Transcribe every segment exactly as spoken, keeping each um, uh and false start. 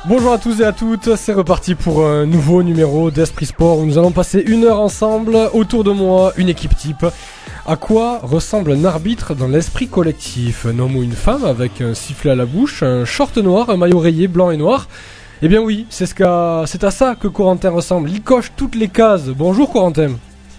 Bonjour à tous et à toutes, c'est reparti pour un nouveau numéro d'Esprit Sport où nous allons passer une heure ensemble. Autour de moi, une équipe type. À quoi ressemble un arbitre dans l'esprit collectif? Un homme ou une femme avec un sifflet à la bouche, un short noir, un maillot rayé blanc et noir? Eh bien oui, c'est, ce qu'a... c'est à ça que Corentin ressemble. Il coche toutes les cases. Bonjour Corentin.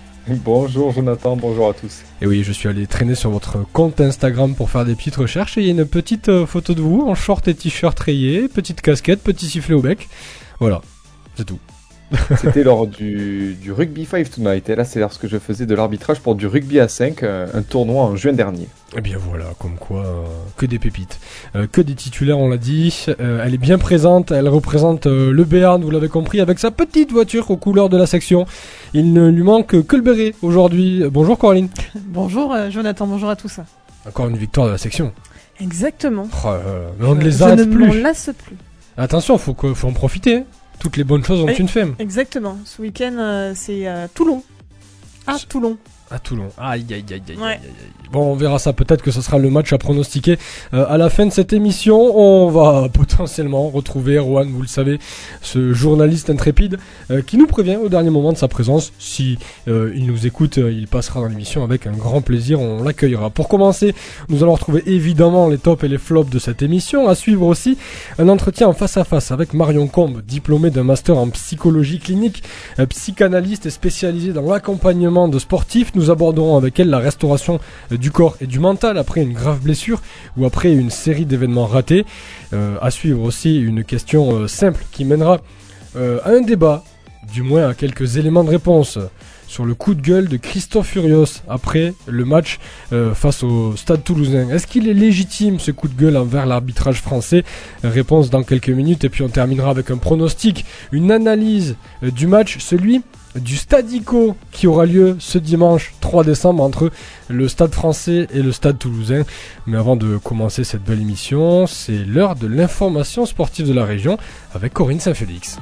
Bonjour Jonathan, bonjour à tous. Et oui, je suis allé traîner sur votre compte Instagram pour faire des petites recherches et il y a une petite photo de vous en short et t-shirt rayé, petite casquette, petit sifflet au bec. Voilà, c'est tout. C'était lors du, du Rugby cinq Tonight, et là c'est lorsque je faisais de l'arbitrage pour du rugby à cinq, un tournoi en juin dernier. Eh bien voilà, comme quoi, euh, que des pépites, euh, que des titulaires on l'a dit, euh, elle est bien présente, elle représente euh, le Béarn, vous l'avez compris, avec sa petite voiture aux couleurs de la section. Il ne lui manque que le béret aujourd'hui. Bonjour Coraline. Bonjour euh, Jonathan, bonjour à tous. Encore une victoire de la section. Exactement. Oh, euh, mais on ne les je arrête ne plus. m'en lasse plus. Attention, faut, que, faut en profiter, hein. Toutes les bonnes choses ont Oui, une fin. Exactement, ce week-end euh, c'est euh, Toulon. Ah, Ce- Toulon. À Toulon. Aïe aïe aïe aïe, Ouais. aïe aïe aïe. Bon, on verra ça. Peut-être que ce sera le match à pronostiquer euh, à la fin de cette émission. On va potentiellement retrouver Rohan, vous le savez, ce journaliste intrépide euh, qui nous prévient au dernier moment de sa présence. Si euh, il nous écoute, euh, il passera dans l'émission avec un grand plaisir. On l'accueillera. Pour commencer, nous allons retrouver évidemment les tops et les flops de cette émission. À suivre aussi un entretien en face à face avec Marion Combe, diplômée d'un master en psychologie clinique, euh, psychanalyste et spécialisée dans l'accompagnement de sportifs. Nous aborderons avec elle la restauration euh, du corps et du mental après une grave blessure ou après une série d'événements ratés. Euh, à suivre aussi une question euh, simple qui mènera euh, à un débat, du moins à quelques éléments de réponse sur le coup de gueule de Christophe Furios après le match euh, face au Stade Toulousain. Est-ce qu'il est légitime ce coup de gueule envers l'arbitrage français? Réponse dans quelques minutes et puis on terminera avec un pronostic, une analyse euh, du match, celui du Stadico qui aura lieu ce dimanche trois décembre entre le Stade français et le Stade toulousain. Mais avant de commencer cette belle émission, c'est l'heure de l'information sportive de la région avec Corinne Saint-Félix.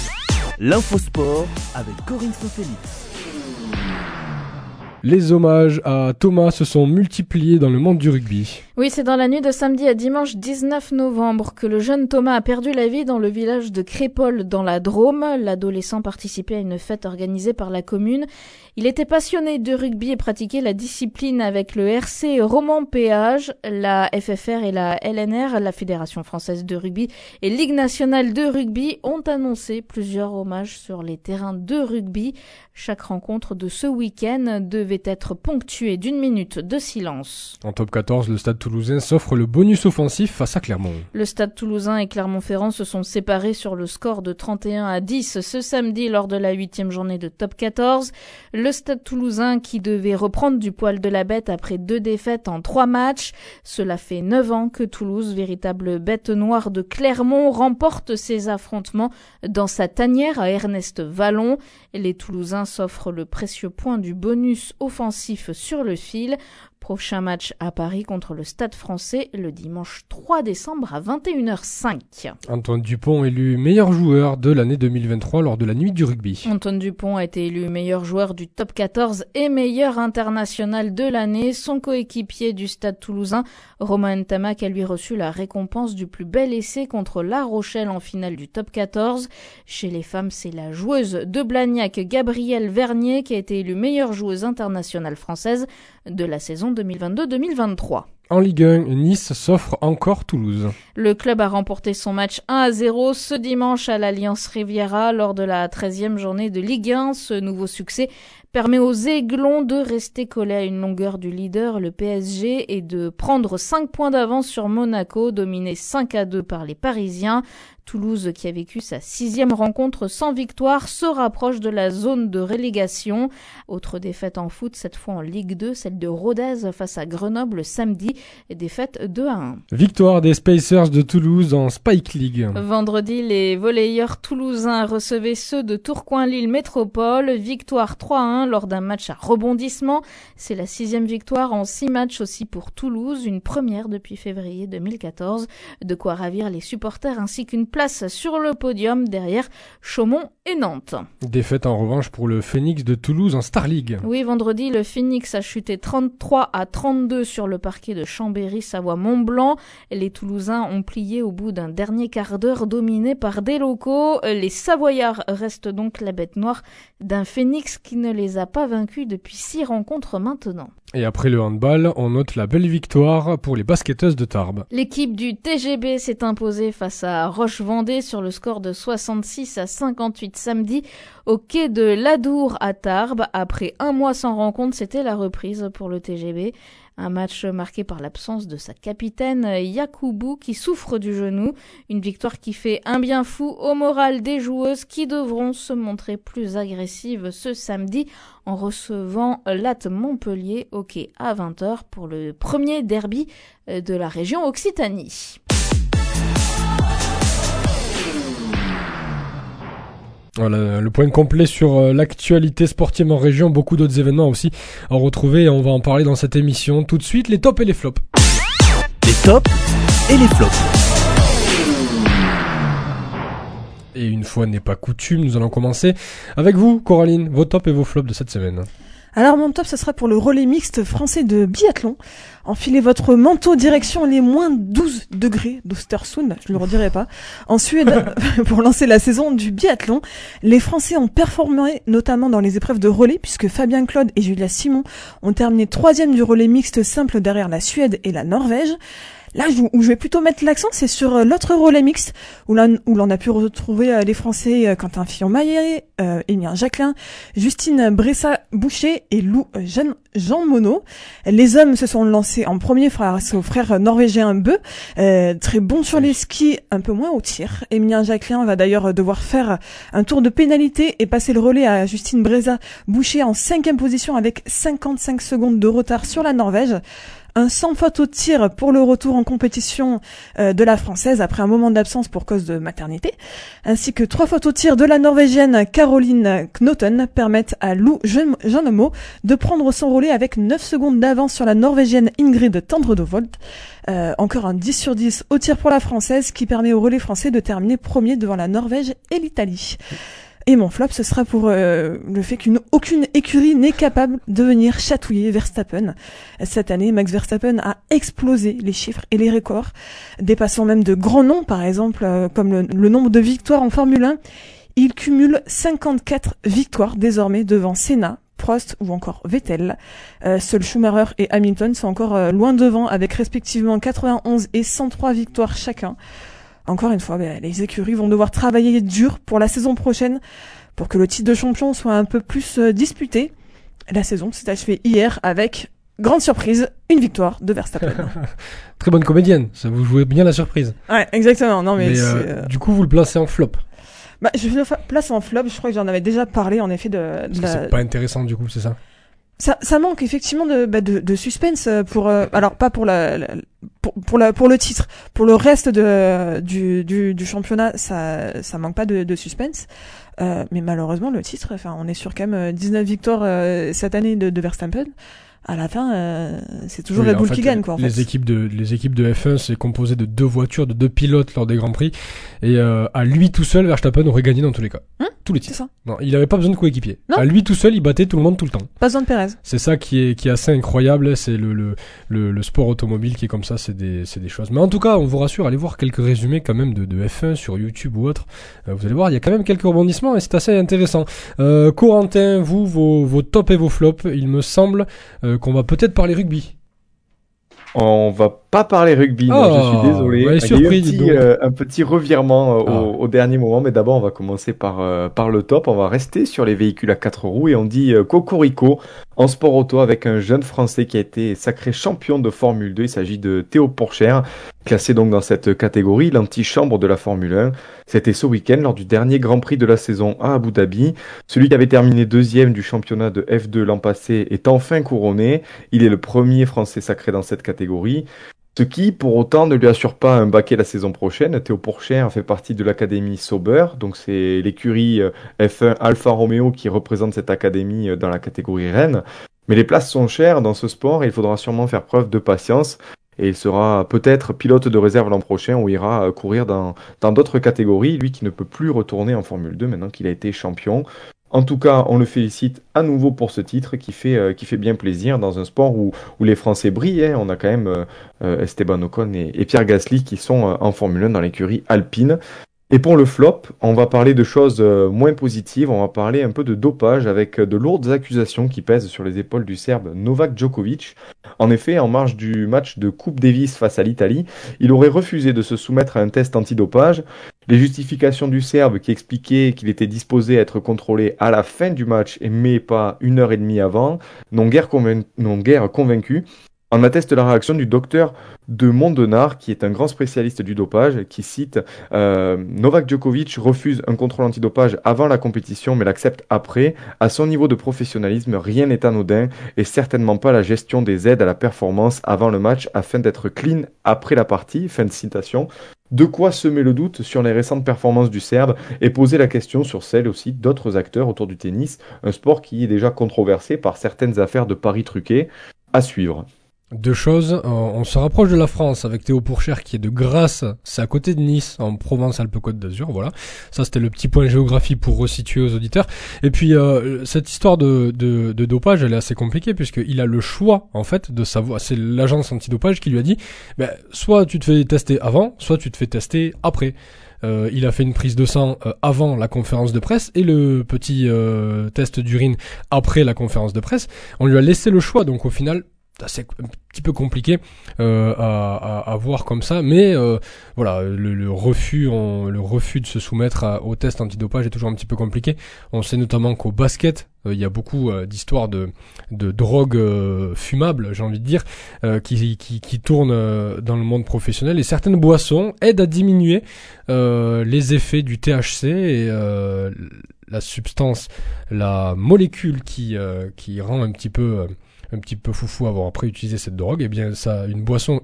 L'infosport avec Corinne Saint-Félix. Les hommages à Thomas se sont multipliés dans le monde du rugby. Oui, c'est dans la nuit de samedi à dimanche dix-neuf novembre que le jeune Thomas a perdu la vie dans le village de Crépol dans la Drôme. L'adolescent participait à une fête organisée par la commune. Il était passionné de rugby et pratiquait la discipline avec le R C Romans-Péage, la F F R et la L N R, la Fédération française de rugby et Ligue nationale de rugby ont annoncé plusieurs hommages sur les terrains de rugby. Chaque rencontre de ce week-end devait être ponctuée d'une minute de silence. En top quatorze, le Stade toulousain s'offre le bonus offensif face à Clermont. Le Stade toulousain et Clermont-Ferrand se sont séparés sur le score de trente et un à dix ce samedi lors de la huitième journée de top quatorze. Le Stade toulousain qui devait reprendre du poil de la bête après deux défaites en trois matchs. Cela fait neuf ans que Toulouse, véritable bête noire de Clermont, remporte ses affrontements dans sa tanière à Ernest Vallon. Les Toulousains s'offrent le précieux point du bonus offensif sur le fil. Prochain match à Paris contre le Stade français le dimanche trois décembre à vingt et une heures cinq. Antoine Dupont élu meilleur joueur de l'année deux mille vingt-trois lors de la nuit du rugby. Antoine Dupont a été élu meilleur joueur du top quatorze et meilleur international de l'année. Son coéquipier du Stade toulousain, Romain Ntamak, a lui reçu la récompense du plus bel essai contre La Rochelle en finale du top quatorze. Chez les femmes, c'est la joueuse de Blagnac, Gabrielle Vernier, qui a été élue meilleure joueuse internationale française de la saison deux mille vingt-deux deux mille vingt-trois. En Ligue un, Nice s'offre encore Toulouse. Le club a remporté son match un à zéro ce dimanche à l'Alliance Riviera lors de la treizième journée de Ligue un. Ce nouveau succès permet aux Aiglons de rester collés à une longueur du leader, le P S G, et de prendre cinq points d'avance sur Monaco, dominé cinq à deux par les Parisiens. Toulouse, qui a vécu sa sixième rencontre sans victoire, se rapproche de la zone de relégation. Autre défaite en foot, cette fois en Ligue deux, celle de Rodez face à Grenoble samedi, défaite deux à un. Victoire des Spacers de Toulouse en Spike League. Vendredi, les volleyeurs toulousains recevaient ceux de Tourcoing-Lille Métropole, victoire trois à un un lors d'un match à rebondissement. C'est la sixième victoire en six matchs aussi pour Toulouse, une première depuis février deux mille quatorze. De quoi ravir les supporters ainsi qu'une place sur le podium derrière Chaumont et Nantes. Défaite en revanche pour le Phoenix de Toulouse en Star League. Oui, vendredi, le Phoenix a chuté trente-trois à trente-deux sur le parquet de Chambéry-Savoie-Mont-Blanc. Les Toulousains ont plié au bout d'un dernier quart d'heure dominé par des locaux. Les Savoyards restent donc la bête noire d'un Phoenix qui ne les a pas vaincus depuis six rencontres maintenant. Et après le handball, on note la belle victoire pour les basketteuses de Tarbes. L'équipe du T G B s'est imposée face à Roche-Vendée sur le score de soixante-six à cinquante-huit samedi au quai de l'Adour à Tarbes. Après un mois sans rencontre, c'était la reprise pour le T G B. Un match marqué par l'absence de sa capitaine Yakoubou qui souffre du genou. Une victoire qui fait un bien fou au moral des joueuses qui devront se montrer plus agressives ce samedi en recevant l'A T Montpellier au quai à vingt heures pour le premier derby de la région Occitanie. Voilà, le point complet sur euh, l'actualité sportive en région, beaucoup d'autres événements aussi à retrouver et on va en parler dans cette émission. Tout de suite, les tops et les flops. Les tops et les flops. Et une fois n'est pas coutume, nous allons commencer avec vous, Coraline, vos tops et vos flops de cette semaine. Alors mon top, ce sera pour le relais mixte français de biathlon. Enfilez votre manteau direction les moins douze degrés d'Östersund, je ne le redirai pas, en Suède pour lancer la saison du biathlon. Les Français ont performé notamment dans les épreuves de relais puisque Fabien Claude et Julia Simon ont terminé troisième du relais mixte simple derrière la Suède et la Norvège. Là où je vais plutôt mettre l'accent, c'est sur l'autre relais mixte, où l'on, où l'on a pu retrouver les Français Quentin Fillon-Maillet, euh, Émilien Jacquelin, Justine Bressa-Boucher et Lou Jean, Jean Monod. Les hommes se sont lancés en premier face au frère norvégien Bø, euh, très bon sur les skis, un peu moins au tir. Émilien Jacquelin va d'ailleurs devoir faire un tour de pénalité et passer le relais à Justine Bressa-Boucher en cinquième position avec cinquante-cinq secondes de retard sur la Norvège. Un sans faute au tir pour le retour en compétition euh, de la Française après un moment d'absence pour cause de maternité, ainsi que trois fautes au tir de la Norvégienne Caroline Knoten permettent à Lou Jeannemo de prendre son relais avec neuf secondes d'avance sur la Norvégienne Ingrid Tendredovold. Euh, encore un dix sur dix au tir pour la Française qui permet au relais français de terminer premier devant la Norvège et l'Italie. Et mon flop, ce sera pour euh, le fait qu'une aucune écurie n'est capable de venir chatouiller Verstappen. Cette année, Max Verstappen a explosé les chiffres et les records, dépassant même de grands noms, par exemple, euh, comme le, le nombre de victoires en Formule un. Il cumule cinquante-quatre victoires désormais devant Senna, Prost ou encore Vettel. Euh, seuls Schumacher et Hamilton sont encore euh, loin devant avec respectivement quatre-vingt-onze et cent trois victoires chacun. Encore une fois, ben, les écuries vont devoir travailler dur pour la saison prochaine pour que le titre de champion soit un peu plus euh, disputé. La saison s'est achevée hier avec, grande surprise, une victoire de Verstappen. Très bonne comédienne, ça vous jouez bien la surprise. Ouais, exactement. Non, mais, mais c'est, euh, euh... du coup, vous le placez en flop. Bah, je le place en flop, je crois que j'en avais déjà parlé en effet de... de la... C'est pas intéressant du coup, c'est ça? Ça, ça manque effectivement de, bah, de, de suspense pour, euh, alors pas pour la, la pour, pour la, pour le titre, pour le reste de, du, du, du championnat, ça, ça manque pas de, de suspense. Euh, mais malheureusement, le titre, enfin, on est sur quand même dix-neuf victoires euh, cette année de, de Verstappen. À la fin, euh, c'est toujours oui, Red Bull fait, qui gagne, quoi. En les fait. équipes de les équipes de F un, c'est composé de deux voitures, de deux pilotes lors des grands prix, et euh, à lui tout seul, Verstappen aurait gagné dans tous les cas, hein tous les titres. C'est ça. Non, il avait pas besoin de coéquipier. Non. À lui tout seul, il battait tout le monde tout le temps. Pas besoin de Pérez. C'est ça qui est qui est assez incroyable. C'est le le le, le sport automobile qui est comme ça. C'est des c'est des choses. Mais en tout cas, on vous rassure, allez voir quelques résumés quand même de, de F un sur YouTube ou autre. Euh, vous allez voir, il y a quand même quelques rebondissements et c'est assez intéressant. Euh, Corentin, vous vos vos tops et vos flops. Il me semble euh, qu'on va peut-être parler rugby. On va pas parler rugby, oh, non, je suis désolé. Ouais, Il y a eu surpris, un petit, donc. euh, un petit revirement euh, ah. au, au dernier moment, mais d'abord on va commencer par, euh, par le top. On va rester sur les véhicules à quatre roues et on dit euh, Cocorico en sport auto avec un jeune Français qui a été sacré champion de Formule deux. Il s'agit de Théo Pourchaire, classé donc dans cette catégorie, l'antichambre de la Formule un. C'était ce week-end lors du dernier Grand Prix de la saison à Abu Dhabi. Celui qui avait terminé deuxième du championnat de F deux l'an passé est enfin couronné. Il est le premier Français sacré dans cette catégorie. Ce qui, pour autant, ne lui assure pas un baquet la saison prochaine. Théo Pourchaire fait partie de l'académie Sauber, donc c'est l'écurie F un Alfa Romeo qui représente cette académie dans la catégorie Rennes. Mais les places sont chères dans ce sport et il faudra sûrement faire preuve de patience. Et il sera peut-être pilote de réserve l'an prochain ou ira courir dans, dans d'autres catégories, lui qui ne peut plus retourner en Formule deux maintenant qu'il a été champion. En tout cas, on le félicite à nouveau pour ce titre qui fait, euh, qui fait bien plaisir dans un sport où, où les Français brillent. Hein. On a quand même euh, Esteban Ocon et, et Pierre Gasly qui sont euh, en Formule un dans l'écurie alpine. Et pour le flop, on va parler de choses euh, moins positives. On va parler un peu de dopage avec de lourdes accusations qui pèsent sur les épaules du Serbe Novak Djokovic. En effet, en marge du match de Coupe Davis face à l'Italie, il aurait refusé de se soumettre à un test antidopage. Les justifications du Serbe qui expliquaient qu'il était disposé à être contrôlé à la fin du match mais pas une heure et demie avant n'ont guère, convain- n'ont guère convaincu. En atteste la réaction du docteur de Mondenard, qui est un grand spécialiste du dopage, qui cite euh, « Novak Djokovic refuse un contrôle antidopage avant la compétition, mais l'accepte après. À son niveau de professionnalisme, rien n'est anodin, et certainement pas la gestion des aides à la performance avant le match afin d'être clean après la partie. » Fin de citation. De quoi semer le doute sur les récentes performances du Serbe et poser la question sur celles aussi d'autres acteurs autour du tennis, un sport qui est déjà controversé par certaines affaires de paris truqués. À suivre. Deux choses, euh, on se rapproche de la France avec Théo Pourchaire qui est de Grasse, c'est à côté de Nice, en Provence-Alpes-Côte d'Azur, voilà. Ça c'était le petit point de géographie pour resituer aux auditeurs. Et puis euh, cette histoire de, de, de dopage, elle est assez compliquée puisqu'il a le choix en fait de savoir, c'est l'agence antidopage qui lui a dit, ben, soit tu te fais tester avant, soit tu te fais tester après. Euh, il a fait une prise de sang euh, avant la conférence de presse et le petit euh, test d'urine après la conférence de presse. On lui a laissé le choix, donc au final c'est un petit peu compliqué euh, à, à, à voir comme ça, mais euh, voilà, le, le refus, on, le refus de se soumettre à, au test antidopage est toujours un petit peu compliqué. On sait notamment qu'au basket, il euh, y a beaucoup euh, d'histoires de, de drogues euh, fumables, j'ai envie de dire, euh, qui, qui, qui tournent euh, dans le monde professionnel, et certaines boissons aident à diminuer euh, les effets du T H C et euh, la substance, la molécule qui, euh, qui rend un petit peu... Euh, un petit peu foufou avoir après utilisé cette drogue, et bien ça, une boisson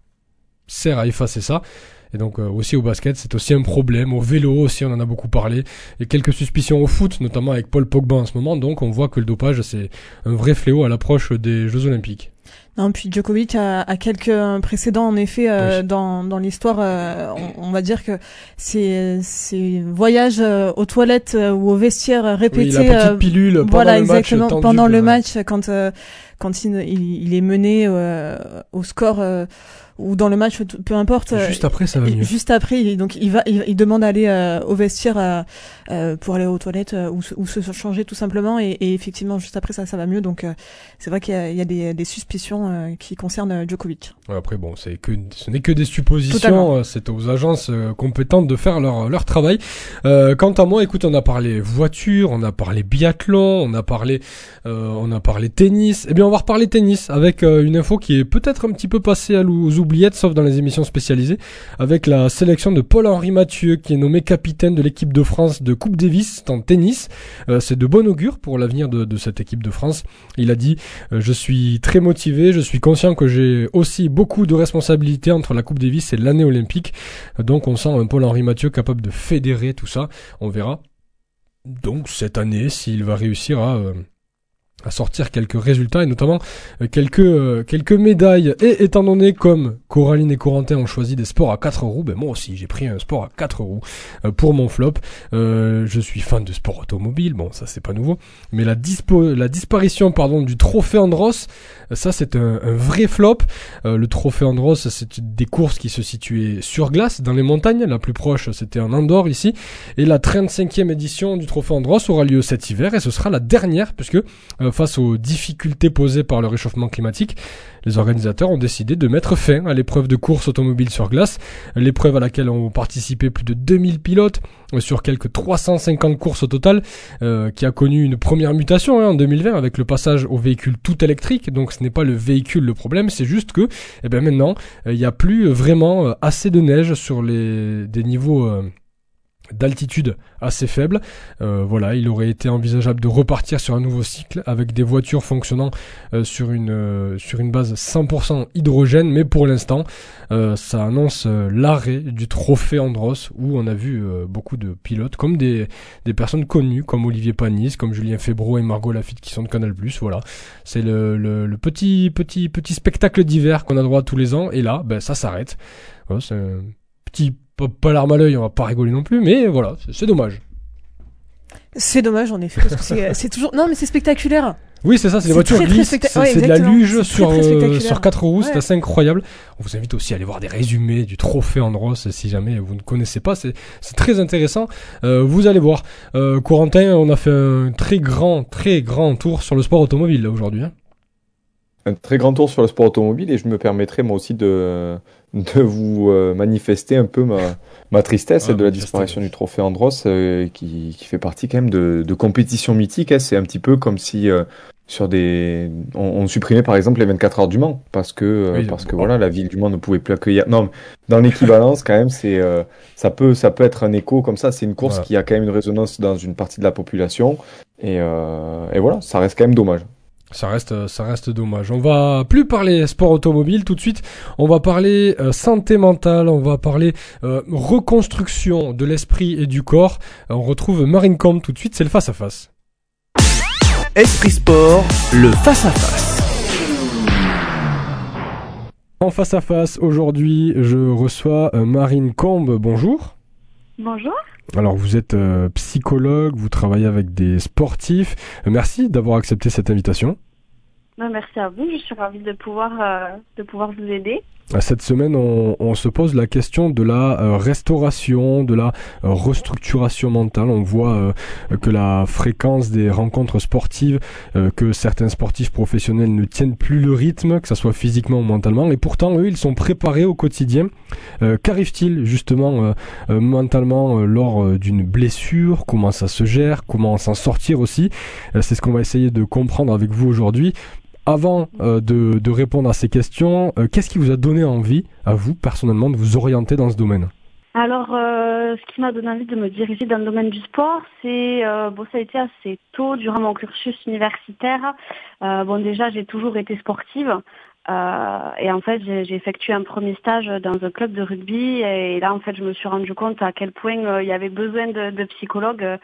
sert à effacer ça. Et donc euh, aussi au basket, c'est aussi un problème. Au vélo aussi, on en a beaucoup parlé. Et quelques suspicions au foot, notamment avec Paul Pogba en ce moment. Donc on voit que le dopage, c'est un vrai fléau à l'approche des Jeux Olympiques. Non, puis Djokovic a, a quelques précédents en effet euh, oui. dans dans l'histoire. Euh, on, on va dire que ces ces voyages euh, aux toilettes euh, ou au vestiaire répétés. Oui, la petite pilule pendant voilà, le match. Exactement, tendu, pendant le euh... match, quand euh, quand il, il, il est mené euh, au score euh, ou dans le match, peu importe. Juste après, ça va mieux. Juste après, il, donc il va, il, il demande d'aller euh, au vestiaire euh, euh, pour aller aux toilettes euh, ou, ou se changer tout simplement, et, et effectivement, juste après ça, ça va mieux. Donc euh, c'est vrai qu'il y a, il y a des, des suspicions euh, qui concernent Djokovic. Ouais, après, bon, c'est que, ce n'est que des suppositions. Euh, c'est aux agences euh, compétentes de faire leur leur travail. Euh, quant à moi, écoute, on a parlé voiture, on a parlé biathlon, on a parlé, euh, on a parlé tennis. Eh bien, on va reparler tennis avec euh, une info qui est peut-être un petit peu passée à l'ou- aux oubliettes, sauf dans les émissions spécialisées, avec la sélection de Paul-Henri Mathieu, qui est nommé capitaine de l'équipe de France de Coupe Davis en tennis. Euh, c'est de bon augure pour l'avenir de, de cette équipe de France. Il a dit euh, « Je suis très motivé, je suis conscient que j'ai aussi beaucoup de responsabilités entre la Coupe Davis et l'année olympique. » Donc on sent un Paul-Henri Mathieu capable de fédérer tout ça. On verra donc cette année s'il va réussir à... Euh, à sortir quelques résultats et notamment euh, quelques euh, quelques médailles. Et étant donné comme Coraline et Corentin ont choisi des sports à quatre roues, ben moi aussi j'ai pris un sport à quatre roues euh, pour mon flop. Euh, je suis fan de sport automobile, bon ça c'est pas nouveau, mais la dispo la disparition pardon du trophée Andros, ça c'est un, un vrai flop. Euh, le trophée Andros, c'est des courses qui se situaient sur glace dans les montagnes, la plus proche c'était en Andorre ici, et la trente-cinquième édition du trophée Andros aura lieu cet hiver et ce sera la dernière puisque euh, face aux difficultés posées par le réchauffement climatique, les organisateurs ont décidé de mettre fin à l'épreuve de course automobile sur glace, l'épreuve à laquelle ont participé plus de deux mille pilotes sur quelques trois cent cinquante courses au total, euh, qui a connu une première mutation hein, en deux mille vingt avec le passage au véhicule tout électrique. Donc ce n'est pas le véhicule le problème, c'est juste que eh ben maintenant il euh, n'y a plus vraiment euh, assez de neige sur les des niveaux euh, d'altitude assez faible. Euh, voilà, il aurait été envisageable de repartir sur un nouveau cycle avec des voitures fonctionnant euh, sur une euh, sur une base cent pour cent hydrogène, mais pour l'instant, euh, ça annonce euh, l'arrêt du trophée Andros, où on a vu euh, beaucoup de pilotes, comme des des personnes connues, comme Olivier Panis, comme Julien Febvreau et Margot Lafitte qui sont de Canal+. Voilà, c'est le, le le petit petit petit spectacle d'hiver qu'on a droit tous les ans, et là, ben ça s'arrête. Voilà, c'est un petit Pas, pas larme à l'œil, on va pas rigoler non plus, mais voilà, c'est, c'est dommage. C'est dommage en effet, parce que c'est, c'est toujours. Non, mais c'est spectaculaire. Oui, c'est ça, c'est, C'est des voitures très, très glissent, spectac- c'est, ouais, c'est de la exactement. luge C'est sur, très, très euh, spectaculaire. sur quatre roues, Ouais. c'est assez incroyable. On vous invite aussi à aller voir des résumés du trophée Andros si jamais vous ne connaissez pas, c'est, c'est très intéressant. Euh, vous allez voir. Euh, Corentin, on a fait un très grand, très grand tour sur le sport automobile là aujourd'hui. Hein. Un très grand tour sur le sport automobile et je me permettrai moi aussi de, de vous euh, manifester un peu ma, ma tristesse Ah, de la manifestez, disparition oui. du trophée Andros euh, qui, qui fait partie quand même de, de compétitions mythiques. Hein. C'est un petit peu comme si euh, sur des on, on supprimait par exemple les vingt-quatre heures du Mans parce que euh, Oui, parce que bon. voilà la ville du Mans ne pouvait plus accueillir. Non, mais dans l'équivalence quand même c'est euh, ça peut ça peut être un écho comme ça. C'est une course Voilà. qui a quand même une résonance dans une partie de la population et, euh, et voilà ça reste quand même dommage. Ça reste, ça reste dommage. On va plus parler sport automobile tout de suite. On va parler euh, santé mentale. On va parler euh, reconstruction de l'esprit et du corps. Euh, on retrouve Marine Combe tout de suite. C'est le face à face. Esprit Sport, le face-à-face. En face à face aujourd'hui, je reçois euh, Marine Combe. Bonjour. Bonjour. Alors vous êtes euh, psychologue, vous travaillez avec des sportifs. Euh, merci d'avoir accepté cette invitation. Ben, merci à vous, je suis ravie de pouvoir, euh, de pouvoir vous aider. Cette semaine, on, on se pose la question de la euh, restauration, de la euh, restructuration mentale. On voit euh, que la fréquence des rencontres sportives, euh, que certains sportifs professionnels ne tiennent plus le rythme, que ça soit physiquement ou mentalement. Et pourtant, eux, ils sont préparés au quotidien. Euh, qu'arrive-t-il justement euh, euh, mentalement euh, lors euh, d'une blessure? Comment ça se gère? Comment s'en sortir aussi? Euh, c'est ce qu'on va essayer de comprendre avec vous aujourd'hui. Avant euh, de, de répondre à ces questions, euh, qu'est-ce qui vous a donné envie, à vous, personnellement, de vous orienter dans ce domaine? Alors, euh, ce qui m'a donné envie de me diriger dans le domaine du sport, c'est, euh, bon, ça a été assez tôt durant mon cursus universitaire. Euh, bon, déjà, j'ai toujours été sportive. Euh, et en fait, j'ai, j'ai effectué un premier stage dans un club de rugby. Et là, en fait, je me suis rendu compte à quel point euh, il y avait besoin de, de psychologues.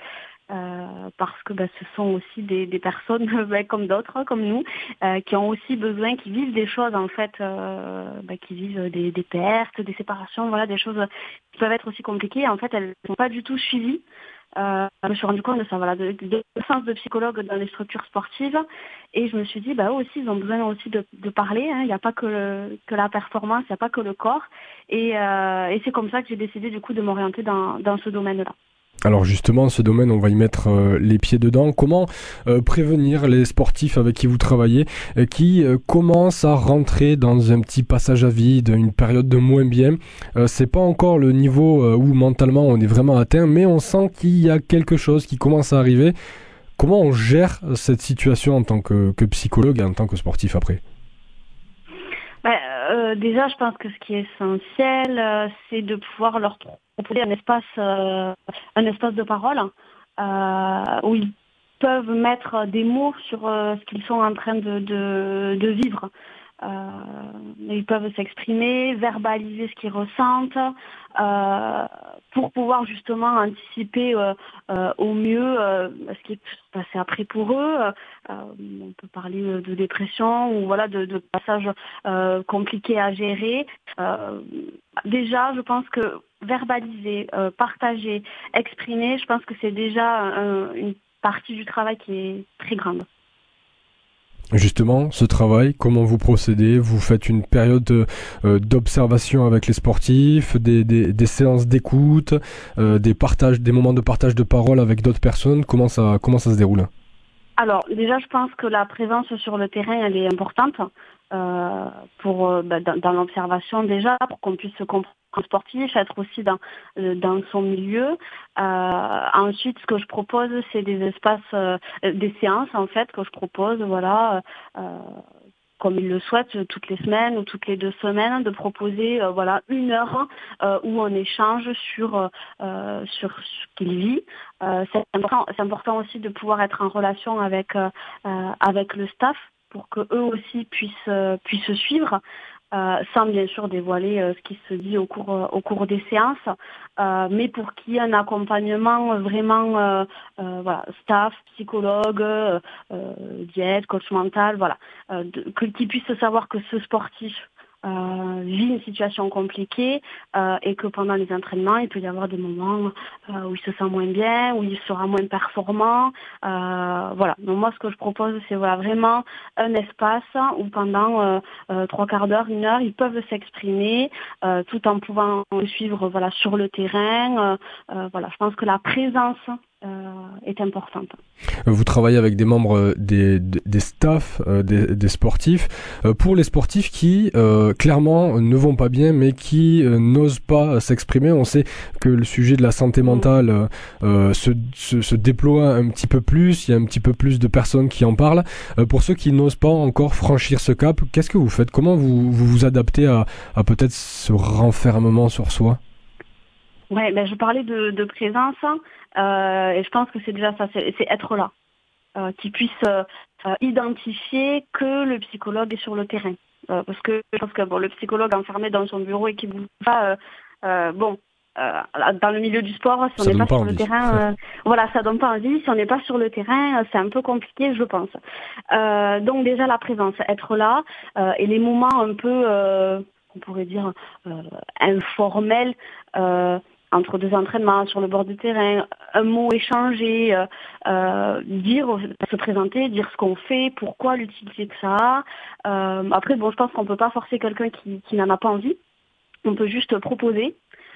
Euh, parce que bah, ce sont aussi des, des personnes bah, comme d'autres, hein, comme nous, euh, qui ont aussi besoin, qui vivent des choses en fait, euh, bah, qui vivent des, des pertes, des séparations, voilà, des choses qui peuvent être aussi compliquées. En fait, elles ne sont pas du tout suivies. Euh, je me suis rendu compte de ça, voilà, de, de, de l'absence de psychologue dans les structures sportives, et je me suis dit, bah eux aussi, ils ont besoin aussi de, de parler. Hein. Il n'y a pas que le, que la performance, il n'y a pas que le corps, et, euh, et c'est comme ça que j'ai décidé du coup de m'orienter dans, dans ce domaine-là. Alors justement, ce domaine, on va y mettre euh, les pieds dedans. Comment euh, prévenir les sportifs avec qui vous travaillez, euh, qui euh, commencent à rentrer dans un petit passage à vide, une période de moins bien? euh, C'est pas encore le niveau euh, où mentalement on est vraiment atteint, mais on sent qu'il y a quelque chose qui commence à arriver. Comment on gère cette situation en tant que, que psychologue et en tant que sportif après? Ben, euh, déjà, je pense que ce qui est essentiel, euh, c'est de pouvoir leur proposer un espace, euh, un espace de parole euh, où ils peuvent mettre des mots sur euh, ce qu'ils sont en train de, de, de vivre. Euh, ils peuvent s'exprimer, verbaliser ce qu'ils ressentent, euh, pour pouvoir justement anticiper euh, euh, au mieux euh, ce qui est passé après pour eux. Euh, on peut parler de dépression ou voilà de, de passages euh, compliqués à gérer. Euh, déjà, je pense que verbaliser, euh, partager, exprimer, je pense que c'est déjà un, une partie du travail qui est très grande. Justement, ce travail, comment vous procédez? Vous faites une période euh, d'observation avec les sportifs, des, des, des séances d'écoute, euh, des partages, des moments de partage de parole avec d'autres personnes. Comment ça, comment ça se déroule? Alors, déjà, je pense que la présence sur le terrain, elle est importante euh, pour euh, bah, dans, dans l'observation déjà, pour qu'on puisse se comprendre sportif, être aussi dans dans son milieu. Euh, ensuite, ce que je propose, c'est des espaces, euh, des séances en fait que je propose, voilà, euh, comme ils le souhaitent, toutes les semaines ou toutes les deux semaines, de proposer euh, voilà une heure euh, où on échange sur euh, sur ce qu'il vit. Euh, c'est important, c'est important aussi de pouvoir être en relation avec euh, euh, avec le staff pour que eux aussi puissent euh, puissent suivre. Euh, sans bien sûr dévoiler euh, ce qui se dit au cours euh, au cours des séances, euh, mais pour qu'il y ait un accompagnement vraiment euh, euh, voilà, staff, psychologue, euh, euh, diète, coach mental, voilà, euh, de, que qu'ils puissent savoir que ce sportif euh, vit une situation compliquée euh, et que pendant les entraînements, il peut y avoir des moments euh, où il se sent moins bien, où il sera moins performant. Euh, voilà. Donc moi, ce que je propose, c'est voilà vraiment un espace où pendant euh, euh, trois quarts d'heure, une heure, ils peuvent s'exprimer euh, tout en pouvant suivre voilà sur le terrain. Euh, euh, voilà. Je pense que la présence Euh, est importante. Vous travaillez avec des membres des, des, des staffs, euh, des, des sportifs. Euh, pour les sportifs qui, euh, clairement, ne vont pas bien, mais qui euh, n'osent pas s'exprimer, on sait que le sujet de la santé mentale euh, euh, se, se, se déploie un petit peu plus, il y a un petit peu plus de personnes qui en parlent. Euh, pour ceux qui n'osent pas encore franchir ce cap, qu'est-ce que vous faites? Comment vous vous, vous adaptez à, à peut-être ce renfermement sur soi? Ouais, ben je parlais de, de présence euh, et je pense que c'est déjà ça, c'est, c'est être là, euh, qu'ils puissent euh, identifier que le psychologue est sur le terrain, euh, parce que je pense que bon, le psychologue enfermé dans son bureau et qui bouge pas, euh, euh, bon, euh, dans le milieu du sport, si on n'est pas, pas sur envie. le terrain, euh, voilà, ça donne pas envie. Si on n'est pas sur le terrain, c'est un peu compliqué, je pense. Euh, donc déjà la présence, être là euh, et les moments un peu, euh, on pourrait dire euh, informels. Euh, entre deux entraînements, sur le bord du terrain, un mot échangé, euh, euh, dire, se présenter, dire ce qu'on fait, pourquoi l'utilité que ça a. Euh, après, bon, je pense qu'on peut pas forcer quelqu'un qui, qui n'en a pas envie. On peut juste proposer,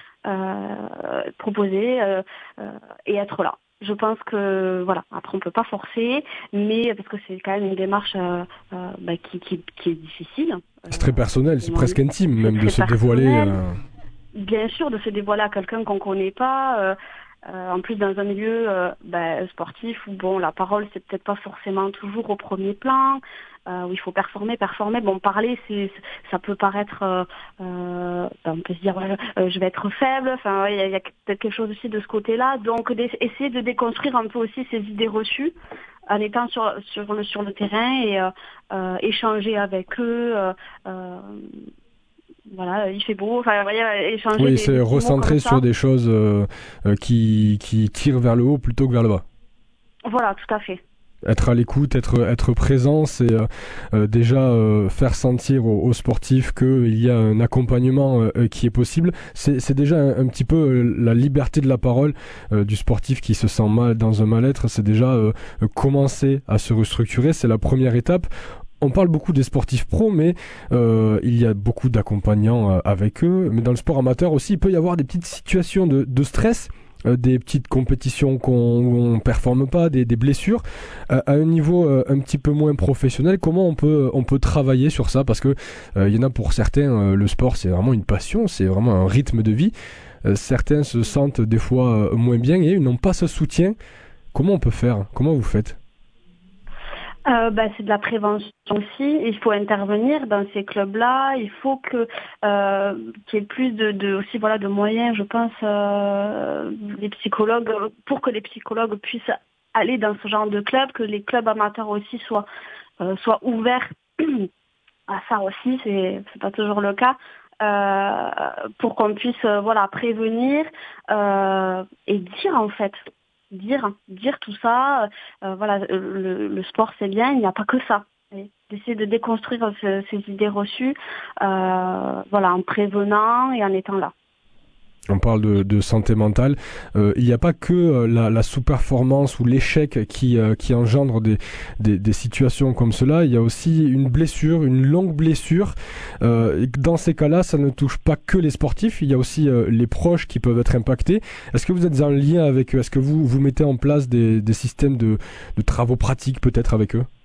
euh, proposer euh, euh, et être là. Je pense que voilà. Après, on peut pas forcer, mais parce que c'est quand même une démarche euh, euh, bah, qui, qui, qui est difficile. C'est très personnel, c'est presque intime même de se dévoiler. Euh... Bien sûr, de se dévoiler à quelqu'un qu'on connaît pas. Euh, euh, en plus, dans un milieu euh, bah, sportif où bon, la parole c'est peut-être pas forcément toujours au premier plan, euh, où il faut performer, performer. Bon, parler, c'est, ça peut paraître, euh, euh, on peut se dire, ouais, euh, je vais être faible. Enfin, il ouais, y, y a peut-être quelque chose aussi de ce côté-là. Donc, essayer de déconstruire un peu aussi ces idées reçues en étant sur sur le sur le terrain et euh, euh, échanger avec eux. Euh, euh, Voilà, il fait beau, enfin, voyez, échanger. Oui, des, c'est des recentrer sur des choses euh, euh, qui, qui tirent vers le haut plutôt que vers le bas. Voilà, tout à fait. Être à l'écoute, être, être présent, c'est euh, euh, déjà euh, faire sentir aux, aux sportifs qu'il y a un accompagnement euh, qui est possible. C'est, c'est déjà un, un petit peu euh, la liberté de la parole euh, du sportif qui se sent mal dans un mal-être. C'est déjà euh, commencer à se restructurer, c'est la première étape. On parle beaucoup des sportifs pros, mais euh, il y a beaucoup d'accompagnants euh, avec eux. Mais dans le sport amateur aussi, il peut y avoir des petites situations de, de stress, euh, des petites compétitions qu'on, où on ne performe pas, des, des blessures. Euh, à un niveau euh, un petit peu moins professionnel, comment on peut, on peut travailler sur ça? Parce que euh, il y en a pour certains, euh, le sport c'est vraiment une passion, c'est vraiment un rythme de vie. Euh, certains se sentent des fois euh, moins bien et ils n'ont pas ce soutien. Comment on peut faire? Comment vous faites? Euh, bah, c'est de la prévention aussi. Il faut intervenir dans ces clubs-là. Il faut que euh, qu'il y ait plus de, de aussi voilà de moyens, je pense, euh, les psychologues pour que les psychologues puissent aller dans ce genre de club, que les clubs amateurs aussi soient euh, soient ouverts à ça aussi. C'est c'est pas toujours le cas. Euh, pour qu'on puisse euh, voilà prévenir euh, et dire en fait. dire dire tout ça euh, voilà le, le sport c'est bien, il n'y a pas que ça, et d'essayer de déconstruire ce, ces idées reçues euh, voilà en prévenant et en étant là. On parle de, de santé mentale. Euh, il n'y a pas que euh, la, la sous-performance ou l'échec qui, euh, qui engendre des, des, des situations comme cela. Il y a aussi une blessure, une longue blessure. Euh, et dans ces cas-là, ça ne touche pas que les sportifs. Il y a aussi euh, les proches qui peuvent être impactés. Est-ce que vous êtes en lien avec eux? Est-ce que vous, vous mettez en place des, des systèmes de, de travaux pratiques peut-être avec eux?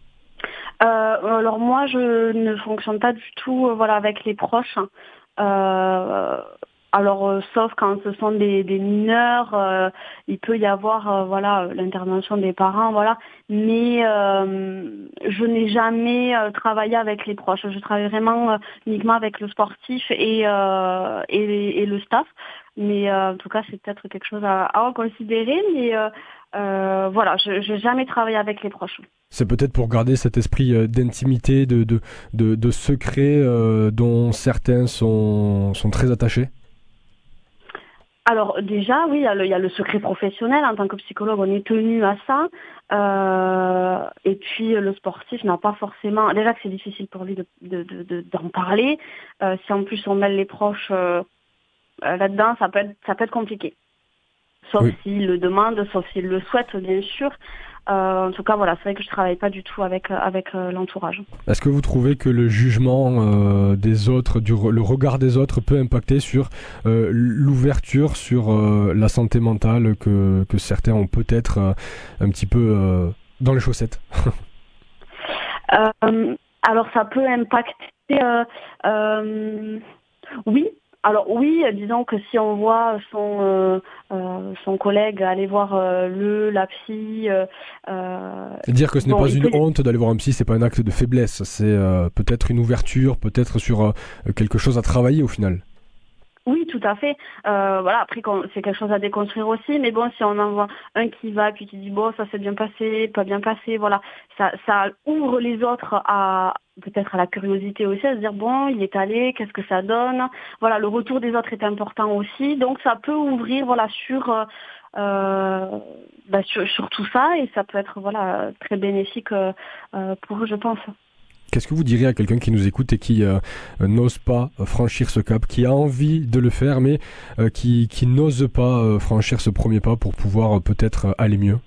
euh, Alors moi, je ne fonctionne pas du tout euh, voilà, avec les proches. Euh, alors, euh, sauf quand ce sont des, des mineurs, euh, il peut y avoir euh, voilà l'intervention des parents, voilà. Mais euh, je n'ai jamais euh, travaillé avec les proches. Je travaille vraiment euh, uniquement avec le sportif et euh, et, et le staff. Mais euh, en tout cas, c'est peut-être quelque chose à, à reconsidérer. Mais euh, euh, voilà, je n'ai jamais travaillé avec les proches. C'est peut-être pour garder cet esprit euh, d'intimité, de de de, de secret euh, dont certains sont sont très attachés. Alors déjà, oui, il y, a le, il y a le secret professionnel. En tant que psychologue, on est tenu à ça. Euh, et puis le sportif n'a pas forcément. Déjà que c'est difficile pour lui de, de, de, de, d'en parler. Euh, si en plus on mêle les proches euh, là-dedans, ça peut être, ça peut être compliqué. Sauf oui. s'il le demande, sauf s'il le souhaite, bien sûr. Euh, en tout cas, voilà, c'est vrai que je travaille pas du tout avec avec euh, l'entourage. Est-ce que vous trouvez que le jugement euh, des autres, du re- le regard des autres, peut impacter sur euh, l'ouverture sur euh, la santé mentale que que certains ont peut-être euh, un petit peu euh, dans les chaussettes? euh, Alors, ça peut impacter. Euh, euh, oui. Alors oui, disons que si on voit son euh, euh, son collègue aller voir euh, le la psy, euh, dire que ce n'est bon, pas une peut... honte d'aller voir un psy, c'est pas un acte de faiblesse, c'est euh, peut-être une ouverture, peut-être sur euh, quelque chose à travailler au final. Oui, tout à fait. Euh, voilà, après c'est quelque chose à déconstruire aussi, mais bon, si on en voit un qui va puis qui dit bon, ça s'est bien passé, pas bien passé, voilà, ça ça ouvre les autres à peut-être à la curiosité aussi, à se dire bon, il est allé, qu'est-ce que ça donne, voilà, le retour des autres est important aussi, donc ça peut ouvrir voilà sur euh, bah, sur, sur tout ça et ça peut être voilà très bénéfique euh, pour eux, je pense. Qu'est-ce que vous diriez à quelqu'un qui nous écoute et qui euh, n'ose pas franchir ce cap, qui a envie de le faire, mais euh, qui, qui n'ose pas euh, franchir ce premier pas pour pouvoir euh, peut-être aller mieux?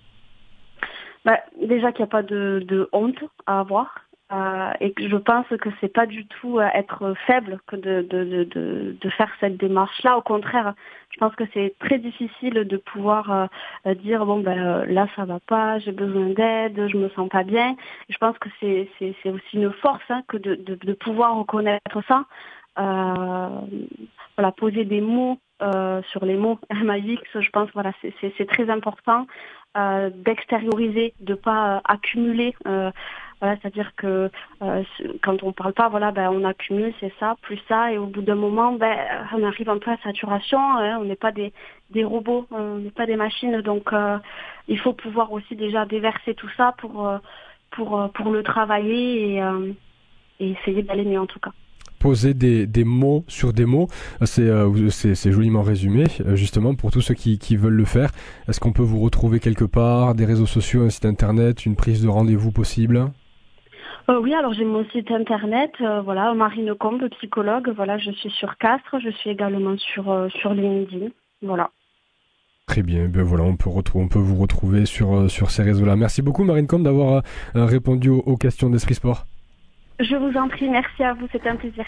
Bah, déjà qu'il n'y a pas de, de honte à avoir. Euh, et que je pense que c'est pas du tout être faible que de, de, de, de, de faire cette démarche-là. Au contraire, je pense que c'est très difficile de pouvoir euh, dire bon ben là ça va pas, j'ai besoin d'aide, je me sens pas bien. Je pense que c'est c'est, c'est aussi une force hein, que de, de, de pouvoir reconnaître ça. Euh, voilà, poser des mots euh, sur les mots M A X, je pense voilà c'est c'est, c'est très important euh, d'extérioriser, de pas euh, accumuler. Euh, Voilà, c'est-à-dire que euh, quand on parle pas, voilà, ben on accumule, c'est ça, plus ça, et au bout d'un moment, ben on arrive un peu à saturation. Hein, on n'est pas des des robots, on n'est pas des machines, donc euh, il faut pouvoir aussi déjà déverser tout ça pour euh, pour pour le travailler et, euh, et essayer d'aller mieux en tout cas. Poser des, des mots sur des mots, c'est, euh, c'est, c'est joliment résumé, justement, pour tous ceux qui, qui veulent le faire. Est-ce qu'on peut vous retrouver quelque part, des réseaux sociaux, un site internet, une prise de rendez-vous possible? Euh, oui, alors j'ai mon site internet, euh, voilà, Marine Combe, psychologue, voilà, je suis sur Castres, je suis également sur, euh, sur LinkedIn, voilà. Très bien, ben voilà, on peut, retrouver, on peut vous retrouver sur, euh, sur ces réseaux-là. Merci beaucoup Marine Combe d'avoir euh, répondu aux, aux questions d'Esprit Sport. Je vous en prie, merci à vous, c'était un plaisir.